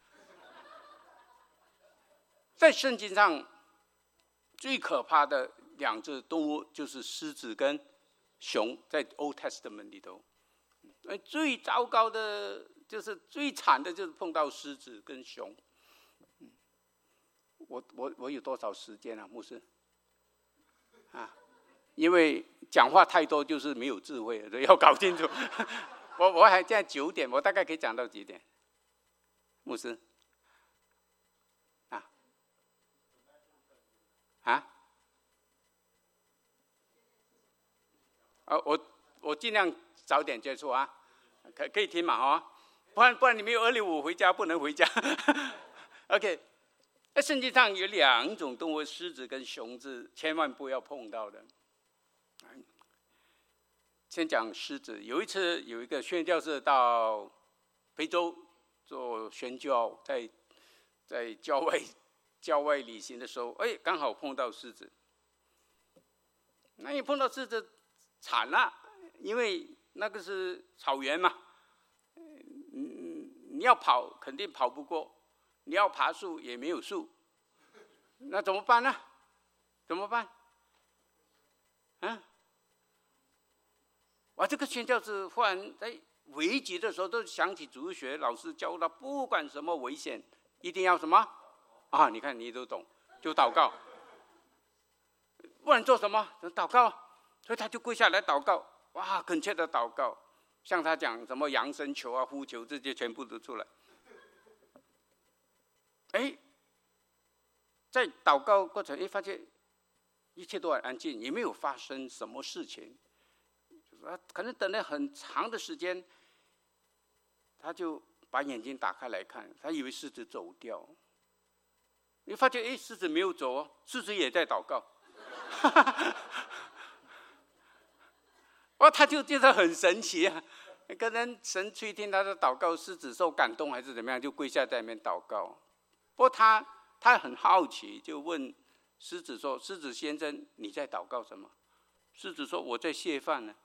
在圣经上，最可怕的两只动物就是狮子跟熊，在 Old Testament 里头，最糟糕的就是最惨的就是碰到狮子跟熊。我我我有多少时间啊，牧师？啊，因为讲话太多就是没有智慧，要搞清楚。我我还现在九点，我大概可以讲到几点？牧师？啊？啊？啊，我我尽量早点接触啊，可可以听嘛哈，不然不然你们有二六五回家不能回家。OK， 那圣经上有两种动物，狮子跟熊是千万不要碰到的。先讲狮子，有一次有一个宣教士到非洲做宣教，在在郊外郊外旅行的时候，哎，刚好碰到狮子。那你碰到狮子惨了，因为那个是草原嘛，你要跑肯定跑不过，你要爬树也没有树，那怎么办呢？怎么办？啊？哇！这个宣教士忽然在危急的时候，都想起主日学老师教他，不管什么危险，一定要什么啊？你看你都懂，就祷告。不然做什么？祷告。所以他就跪下来祷告，哇，恳切的祷告，向他讲什么扬声求啊、呼求这些全部都出来。哎，在祷告过程，哎，发现一切都很安静，也没有发生什么事情。可能等了很长的时间，他就把眼睛打开来看，他以为狮子走掉，你发现哎，狮子没有走哦，狮子也在祷告。哇，他就觉得很神奇啊！可能神垂听他的祷告，狮子受感动还是怎么样，就跪下在那边祷告。不过他他很好奇，就问狮子说：“狮子先生，你在祷告什么？”狮子说：“我在谢饭呢。”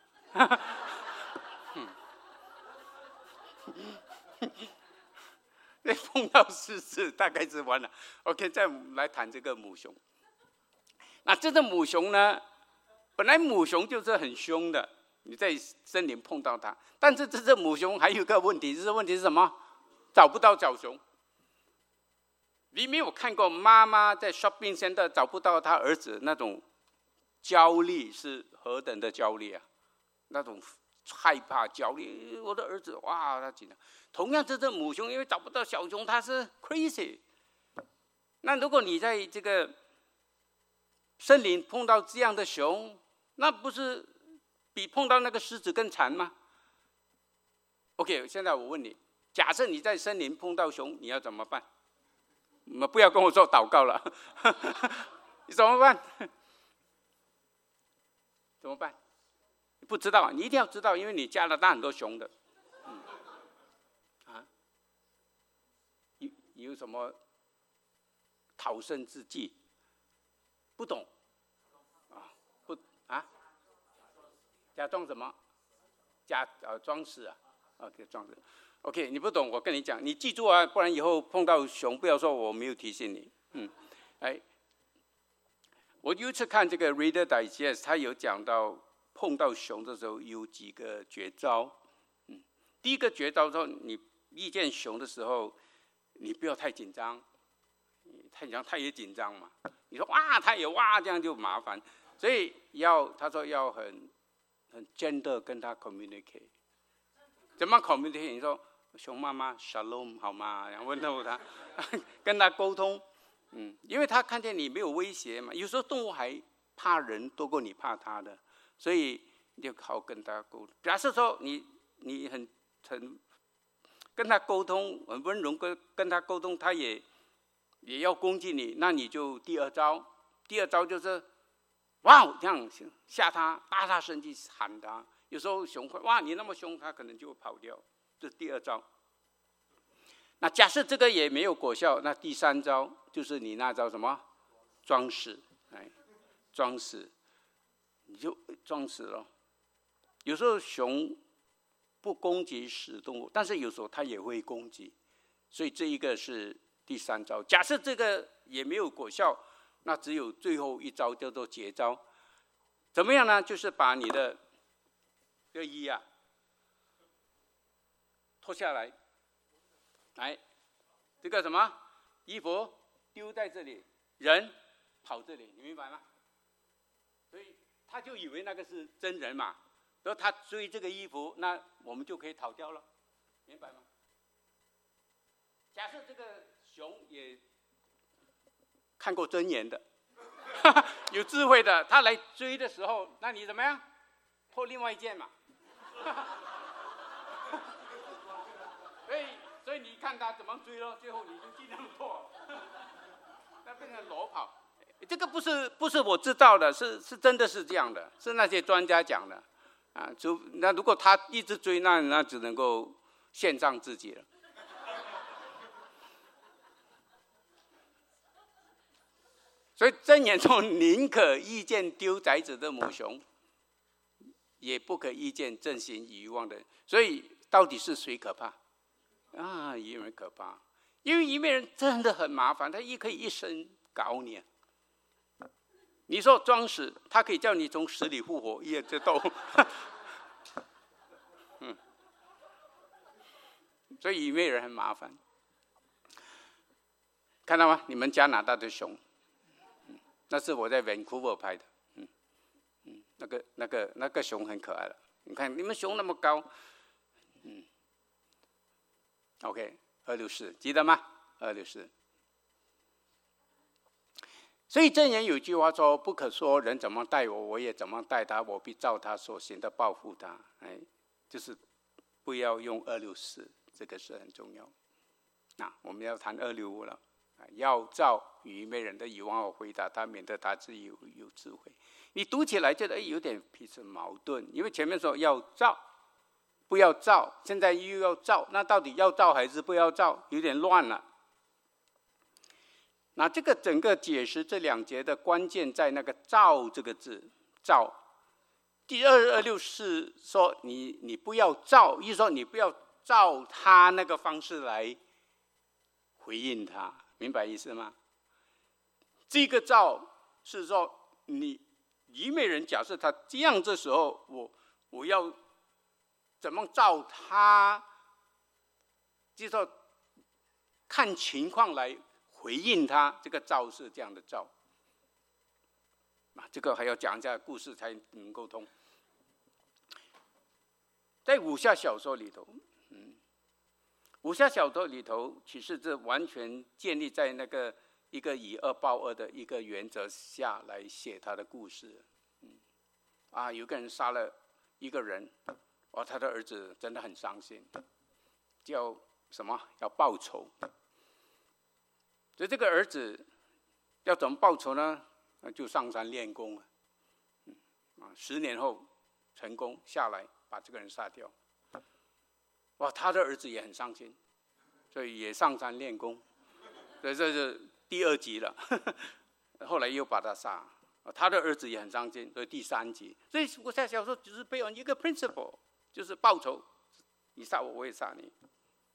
那碰到狮子大概是完了。OK， 再来谈这个母熊。那这个母熊呢，本来母熊就是很凶的，你在森林碰到它，但是这只母熊还有一个问题，这个问题是什么？找不到小熊。你没有看过妈妈在 shopping center 找不到她儿子那种焦虑是何等的焦虑啊！那种害怕、焦虑，我的儿子哇，他紧张。同样，这只母熊因为找不到小熊，它是 crazy。那如果你在这个森林碰到这样的熊，那不是比碰到那个狮子更惨吗 ？OK， 现在我问你，假设你在森林碰到熊，你要怎么办？不要跟我说祷告了，你怎么办？怎么办？不知道，你一定要知道，因为你加拿大很多熊的。嗯、啊，有有什么逃生之计？不懂啊？不啊？假装什么？假呃装饰啊 ？OK， 装饰。OK， 你不懂，我跟你讲，你记住啊，不然以后碰到熊，不要说我没有提醒你。嗯，哎，我有一次看这个 Reader Digest， 他有讲到碰到熊的时候有几个绝招。嗯，第一个绝招说，你遇见熊的时候，你不要太紧张， 他讲他也紧张嘛。你说哇，他也哇，这样就麻烦。所以要他说要很很 gentle 跟他 communicate。怎么 communicate？ 你说熊妈妈 shalom 好吗？然后问候他，跟他沟通。嗯，因为他看见你没有威胁嘛。有时候动物还怕人多过你怕它的，所以你就好跟他沟通。假设说你你很很跟他沟通，很温柔跟跟他沟通，他也也要攻击你，那你就第二招。第二招就是哇，这样吓他，大大声去喊他。有时候熊会哇，你那么凶，他可能就会跑掉。这是第二招。那假设这个也没有果效，那第三招就是你那招什么？装死，哎，装死，你就装死了。有时候熊不攻击死动物，但是有时候它也会攻击，所以这一个是第三招。假设这个也没有果效，那只有最后一招叫做绝招。怎么样呢？就是把你的这衣啊脱下来，来，这个什么衣服丢在这里，人跑这里，你明白吗？所以他就以为那个是真人嘛，然后他追这个衣服，那我们就可以逃掉了，明白吗？假设这个熊也看过真言的，有智慧的，他来追的时候，那你怎么样？脱另外一件嘛。所以，所以你看他怎么追咯，最后你就尽量脱，那变成裸跑。这个不是不是我知道的，是是真的是这样的，是那些专家讲的啊。就那如果他一直追，那那只能够献上自己了。所以箴言说，宁可遇见丢崽子的母熊，也不可遇见正行愚妄的人。所以到底是谁可怕？啊，愚昧人可怕，因为愚昧人真的很麻烦，他一可以一生搞你、啊。你说装死，他可以叫你从死里复活，也知道。嗯，所以愚昧人很麻烦，看到吗？你们加拿大的熊，嗯、那是我在 Vancouver 拍的，嗯嗯，那个那个那个熊很可爱的，你看你们熊那么高，嗯。OK， 二六四记得吗？二六四。所以箴言有句话说：“不可说人怎么待我，我也怎么待他，我必照他所行的报复他。”哎，就是不要用二六四，这个是很重要。那我们要谈二六五了，要照愚昧人的愚妄而回答他，免得他自己有有智慧。你读起来觉得有点彼此矛盾，因为前面说要照。不要照，现在又要照，那到底要照还是不要照？有点乱了。那这个整个解释这两节的关键在那个“照”这个字，“照”。第二二六是说你你不要照，意思说你不要照他那个方式来回应他，明白意思吗？这个“照”是说你愚昧人假设他这样，这时候我我要。怎么照他？就是说看情况来回应他。这个照是这样的照。啊，这个还要讲一下故事才能沟通。在武侠小说里头，嗯，武侠小说里头，其实这完全建立在那个一个以恶报恶的一个原则下来写他的故事。嗯，啊，有个人杀了一个人。哦，他的儿子真的很伤心，叫什么？要报仇。所以这个儿子要怎么报仇呢？就上山练功啊，嗯啊，十年后成功下来，把这个人杀掉。哇，他的儿子也很伤心，所以也上山练功。所以这是第二集了，后来又把他杀。他的儿子也很伤心，所以第三集。所以武侠小说只是背后一个 principle。就是报仇，你杀我，我也杀你。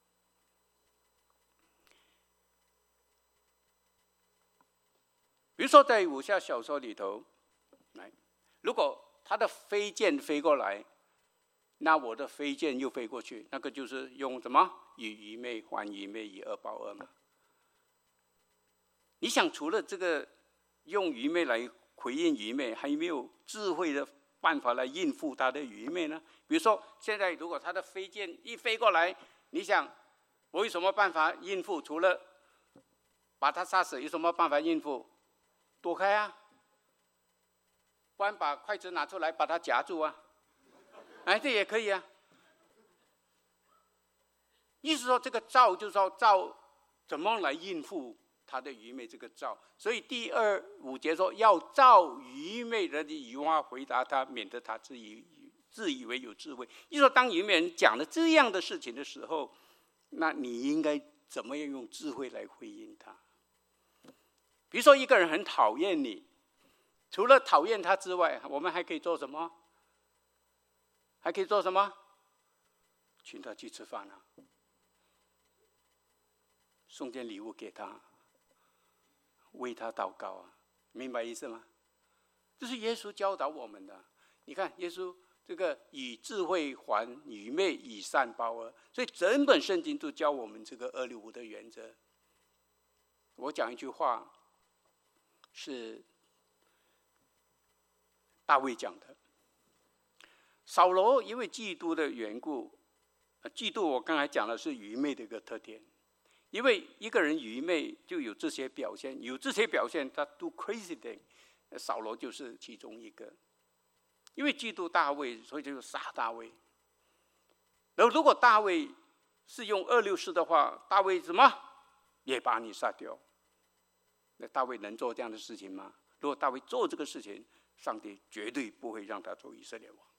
比如说，在武侠小说里头，来，如果他的飞剑飞过来，那我的飞剑又飞过去，那个就是用什么？以愚昧还愚昧，以恶报恶嘛。 你想除了这个用愚昧来回应愚昧，还有没有智慧的办法来应付他的愚昧呢？比如说，现在如果他的飞剑一飞过来，你想我有什么办法应付？除了把他杀死，有什么办法应付？躲开啊！不然把筷子拿出来把他夹住啊！哎，这也可以啊。意思说，这个造就是说造怎么来应付他的愚昧这个造。所以第二五节说，要造愚昧人的愚话回答他，免得他自以自以为有智慧。意思说，当愚昧人讲了这样的事情的时候，那你应该怎么样用智慧来回应他？比如说，一个人很讨厌你，除了讨厌他之外，我们还可以做什么？还可以做什么？请他去吃饭啊，送点礼物给他，为他祷告啊，明白意思吗？这是耶稣教导我们的。你看，耶稣这个以智慧还愚昧，以善报恶，所以整本圣经都教我们这个二六五的原则。我讲一句话，是大卫讲的。扫罗因为嫉妒的缘故，嫉妒我刚才讲的是愚昧的一个特点。因为一个人愚昧就有这些表现，有这些表现他 do crazy thing， 扫罗就是其中一个。因为嫉妒大卫，所以就杀大卫。然后如果大卫是用二六四的话，大卫什么也把你杀掉。那大卫能做这样的事情吗？如果大卫做这个事情，上帝绝对不会让他做以色列王。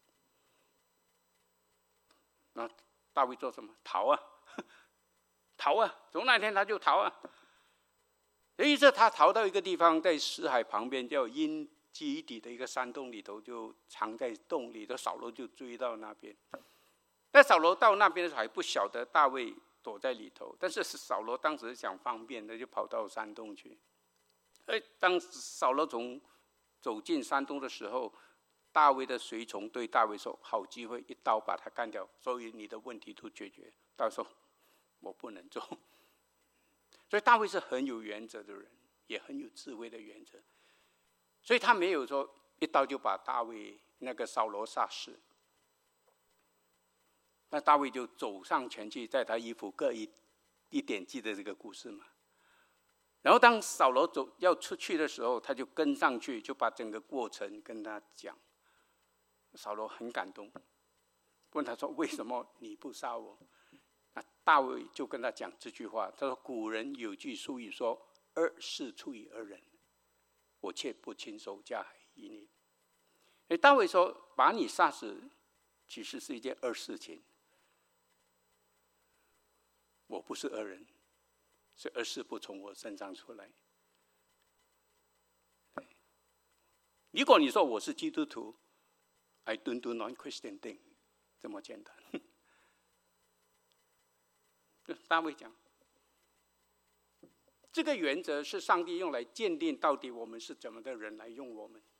那大卫做什么？逃啊！逃啊！从那天他就逃啊。有一次他逃到一个地方，在死海旁边叫因基底的一个山洞里头，就藏在洞里头。扫罗就追到那边。但扫罗到那边的时候还不晓得大卫躲在里头，但是扫罗当时想方便的，就跑到山洞去。而当扫罗从走进山洞的时候，大卫的随从对大卫说：“好机会，一刀把他干掉，所以你的问题都解决。”大卫说：“我不能做。”所以大卫是很有原则的人，也很有智慧的原则，所以他没有说一刀就把大卫那个扫罗杀死。那大卫就走上前去，在他衣服各一一点记得这个故事嘛。然后当扫罗走要出去的时候，他就跟上去，就把整个过程跟他讲。扫罗很感动，问他说：“为什么你不杀我？”那大卫就跟他讲这句话，他说：“古人有句俗语说，恶事出于恶人，我却不亲手加害于你。”所以大卫说：“把你杀死，其实是一件恶事情。我不是恶人，所以恶事不从我身上出来。如果你说我是基督徒 ，I don't do non-Christian thing， 这么简单。”大卫讲，这个原则是上帝用来鉴定到底我们是怎么的人来用我们。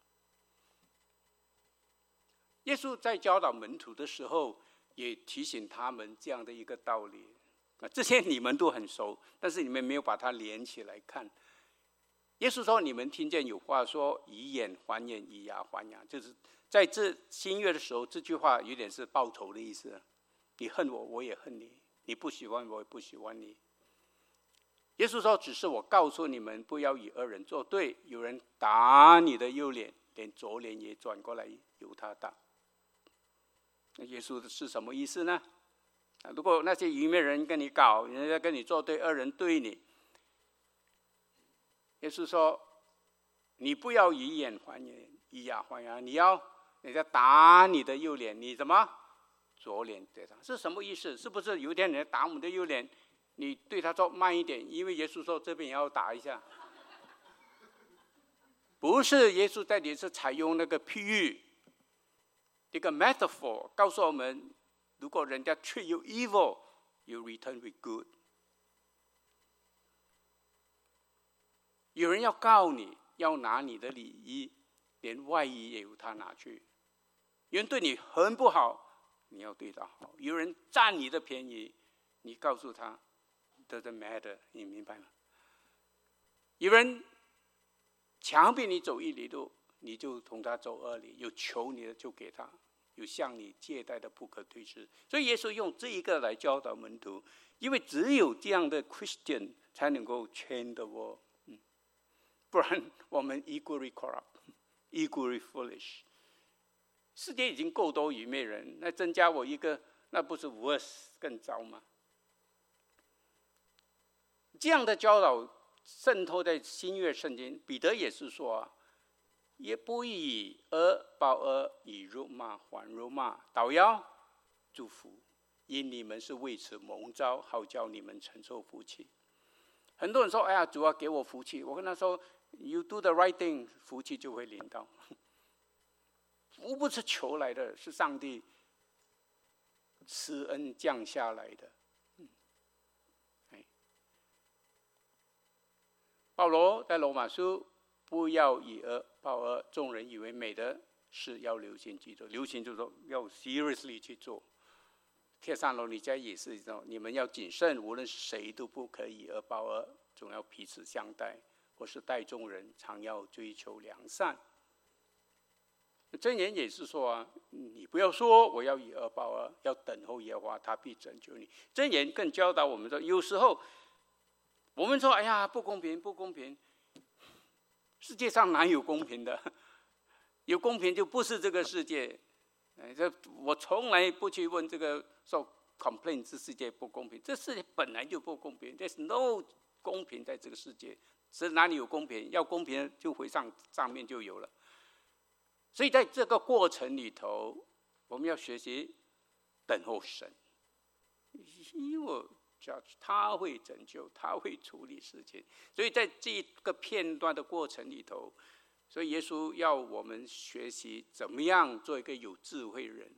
耶稣在教导门徒的时候，也提醒他们这样的一个道理。这些你们都很熟，但是你们没有把它连起来看。耶稣说：“你们听见有话说，以眼还眼，以牙还牙。”就是在这新约的时候，这句话有点是报仇的意思。你恨我，我也恨你；你不喜欢我，也不喜欢你。耶稣说：“只是我告诉你们，不要与恶人作对。有人打你的右脸，连左脸也转过来由他打。”那耶稣是什么意思呢？如果那些愚昧人跟你搞，人家跟你作对，恶人对你，耶稣说：“你不要以眼还眼，以牙还牙。你要人家打你的右脸，你怎么左脸对他？是什么意思？是不是有一天人家打我们的右脸，你对他说慢一点？因为耶稣说这边也要打一下。”不是，耶稣在这里是采用那个譬喻，一个 metaphor， 告诉我们。如果人家 treat you evil, you return with good。 有人要告你，要拿你的礼衣，连外衣也由他拿去。有人对你很不好，你要对他好。有人占你的便宜，你告诉他 doesn't matter， 你明白吗？ 有人强逼你走一里路，你就同他走二里；有求你的就给他，有向你借贷的不可推辞。所以耶稣用这一个来教导门徒，因为只有这样的 Christian 才能够 change the world，嗯，不然我们 equally corrupt，equally foolish。世界已经够多愚昧人，那增加我一个，那不是 worse 更糟吗？这样的教导渗透在新约圣经，彼得也是说啊，也不以恶报恶，以辱骂还辱骂，倒要祝福，因你们是为此蒙召，好叫你们承受福气。很多人说：“哎呀，主啊，给我福气。”我跟他说 ：“You do the right thing， 福气就会临到。福不是求来的，是上帝施恩降下来的。”保罗在罗马书，不要以恶报恶，众人以为美的事要留心去做，留心就是说要 seriously 去做。帖撒罗尼迦也是一种，你们要谨慎，无论是谁都不可以恶报恶，总要彼此相待，或是待众人，常要追求良善。箴言也是说啊，你不要说我要以恶报恶，要等候耶和华，他必拯救你。箴言更教导我们说，有时候我们说，哎呀，不公平，不公平。世界上哪有公平的？有公平就不是这个世界。这我从来不去问这个说 complain 这世界不公平，这世界本来就不公平。There's no 公平在这个世界，是哪里有公平？要公平就回上上面就有了。所以在这个过程里头，我们要学习等候神，因为他会拯救，他会处理事情。所以在这个片段的过程里头，所以耶稣要我们学习怎么样做一个有智慧人。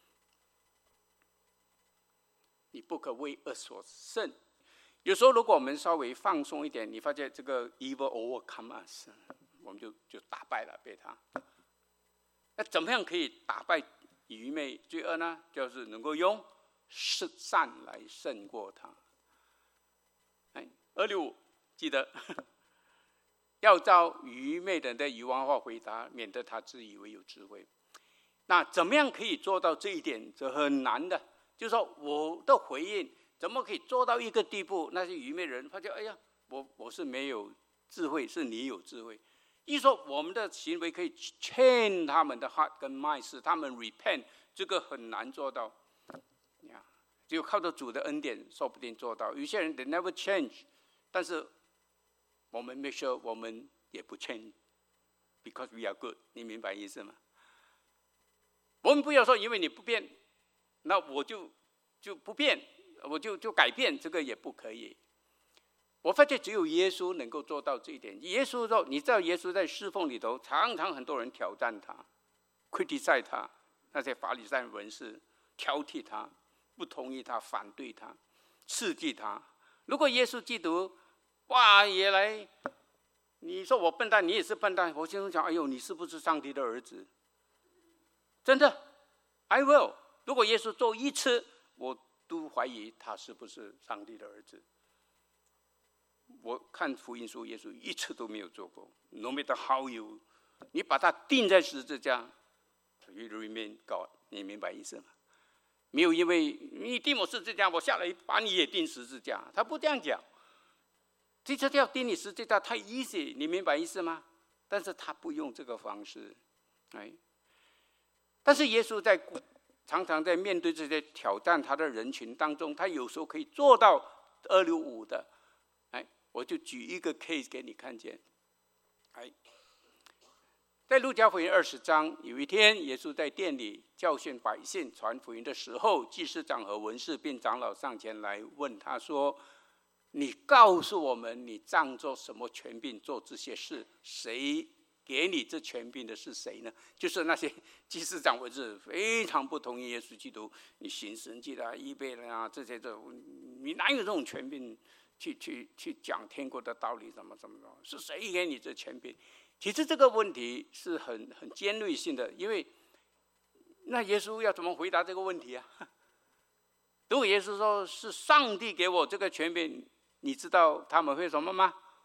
你不可为恶所胜。有时候如果我们稍微放松一点，你发现这个 evil overcome us， 我们就就打败了被他。那怎么样可以打败愚昧罪恶呢？就是能够用善来胜过他。哎，二六五记得要照愚昧人的愚妄话回答，免得他自以为有智慧。那怎么样可以做到这一点？这很难的。就是说我的回应怎么可以做到一个地步？那些愚昧人发现，哎呀，我我是没有智慧，是你有智慧。一说我们的行为可以 change 他们的 heart 跟 mind， 使他们 repent， 这个很难做到。只有靠着主的恩典，说不定做到。有些人 they never change， 但是我们 make sure 我们也不 change，because we are good。你明白意思吗？我们不要说因为你不变，那我就就不变，我就就改变，这个也不可以。我发觉只有耶稣能够做到这一点。耶稣说，你知道耶稣在侍奉里头，常常很多人挑战他 ，criticize 他，那些法利赛人文士挑剔他。不同意他，反对他，刺激他。如果耶稣基督，哇，也来，你说我笨蛋，你也是笨蛋，我心中想，哎呦，你是不是上帝的儿子？真的 ，I will。如果耶稣做一次，我都怀疑他是不是上帝的儿子。我看福音书，耶稣一次都没有做过。No matter how you， 你把他钉在十字架 ，you remain God。你明白意思吗？没有因为你钉我十字架，我下来把你也钉十字架，他不这样讲。这次要钉你十字架太 easy， 你明白意思吗？但是他不用这个方式，哎。但是耶稣在常常在面对这些挑战他的人群当中，他有时候可以做到二六五的，哎，我就举一个 case 给你看见，哎。在路加福音二十章，有一天，耶稣在殿里教训百姓、传福音的时候，祭司长和文士并长老上前来问他说：“你告诉我们，你仗着什么权柄做这些事？谁给你这权柄的是谁呢？”就是那些祭司长文士非常不同意耶稣基督，你行神迹啦、医病啦这些的，你哪有这种权柄去去去讲天国的道理？怎么怎么着？是谁给你这权柄？其实这个问题是很很尖锐性的，因为那耶稣要怎么回答这个问题啊？如果耶稣说是上帝给我这个权柄，你知道他们会什么吗？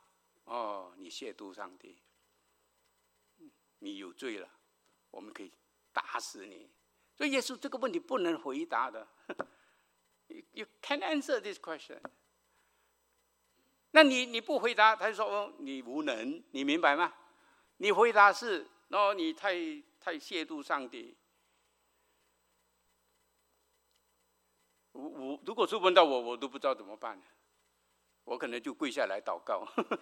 哦，你亵渎上帝，你有罪了，我们可以打死你。所以耶稣这个问题不能回答的。You can't answer this question。那你你不回答，他就说哦，你无能，你明白吗？你回答是，哦，你太太亵渎上帝。我我如果是问到我，我都不知道怎么办，我可能就跪下来祷告。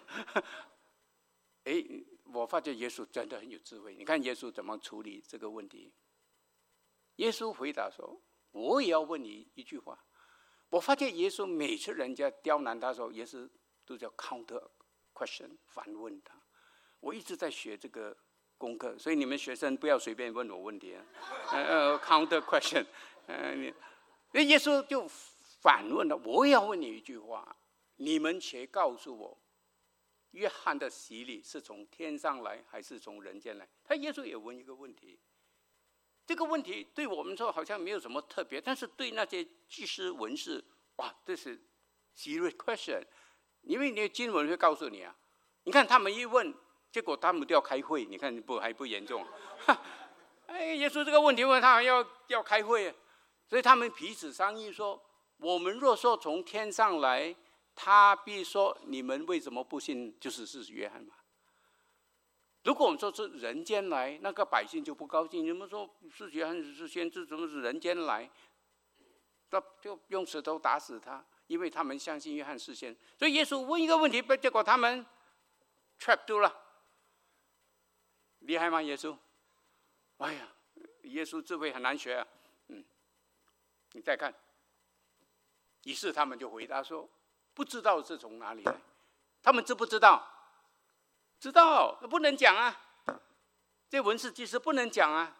哎，我发觉耶稣真的很有智慧。你看耶稣怎么处理这个问题？耶稣回答说：“我也要问你一句话。”我发现耶稣每次人家刁难他的时候，耶稣都叫 counter question 反问他。我一直在学这个功课，所以你们学生不要随便问我问题啊。呃 ，counter question， 呃，所以耶稣就反问了：“我也要问你一句话，你们且告诉我，约翰的洗礼是从天上来，还是从人间来？”他耶稣也问一个问题。这个问题对我们说好像没有什么特别，但是对那些祭司文士，哇，这是 serious question， 因为你的经文会告诉你啊。你看他们一问，结果他们都要开会，你看不还不严重？哎，耶稣这个问题问他还要要开会，所以他们彼此商议说：我们若说从天上来，他必说你们为什么不信？就是是约翰嘛。如果我们说是人间来，那个百姓就不高兴。你们说是约翰是先知，怎么是人间来？那就用石头打死他，因为他们相信约翰是先。所以耶稣问一个问题，结果他们 trap 住了，厉害吗？耶稣？哎呀，耶稣智慧很难学啊。嗯，你再看，于是他们就回答说：不知道是从哪里来。他们知不知道？知道，不能讲啊！这文士祭司不能讲啊，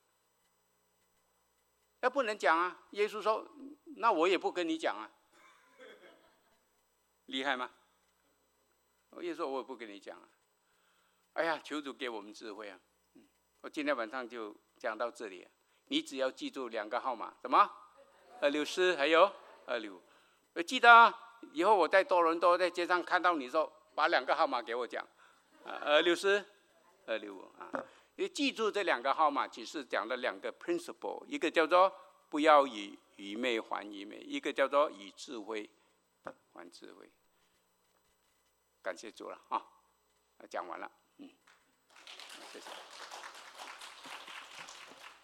那不能讲啊！耶稣说：“那我也不跟你讲啊。”厉害吗？耶稣说：“我也不跟你讲啊。”哎呀，求主给我们智慧啊！我今天晚上就讲到这里，你只要记住两个号码，什么？二六四还有二六五。我记得啊，以后我在多伦多在街上看到你说，把两个号码给我讲。二六四，二六五啊！你记住这两个号码，只是讲了两个 principle， 一个叫做不要以愚昧还愚昧，一个叫做以智慧还智慧。感谢主了啊！讲完了，嗯，谢谢。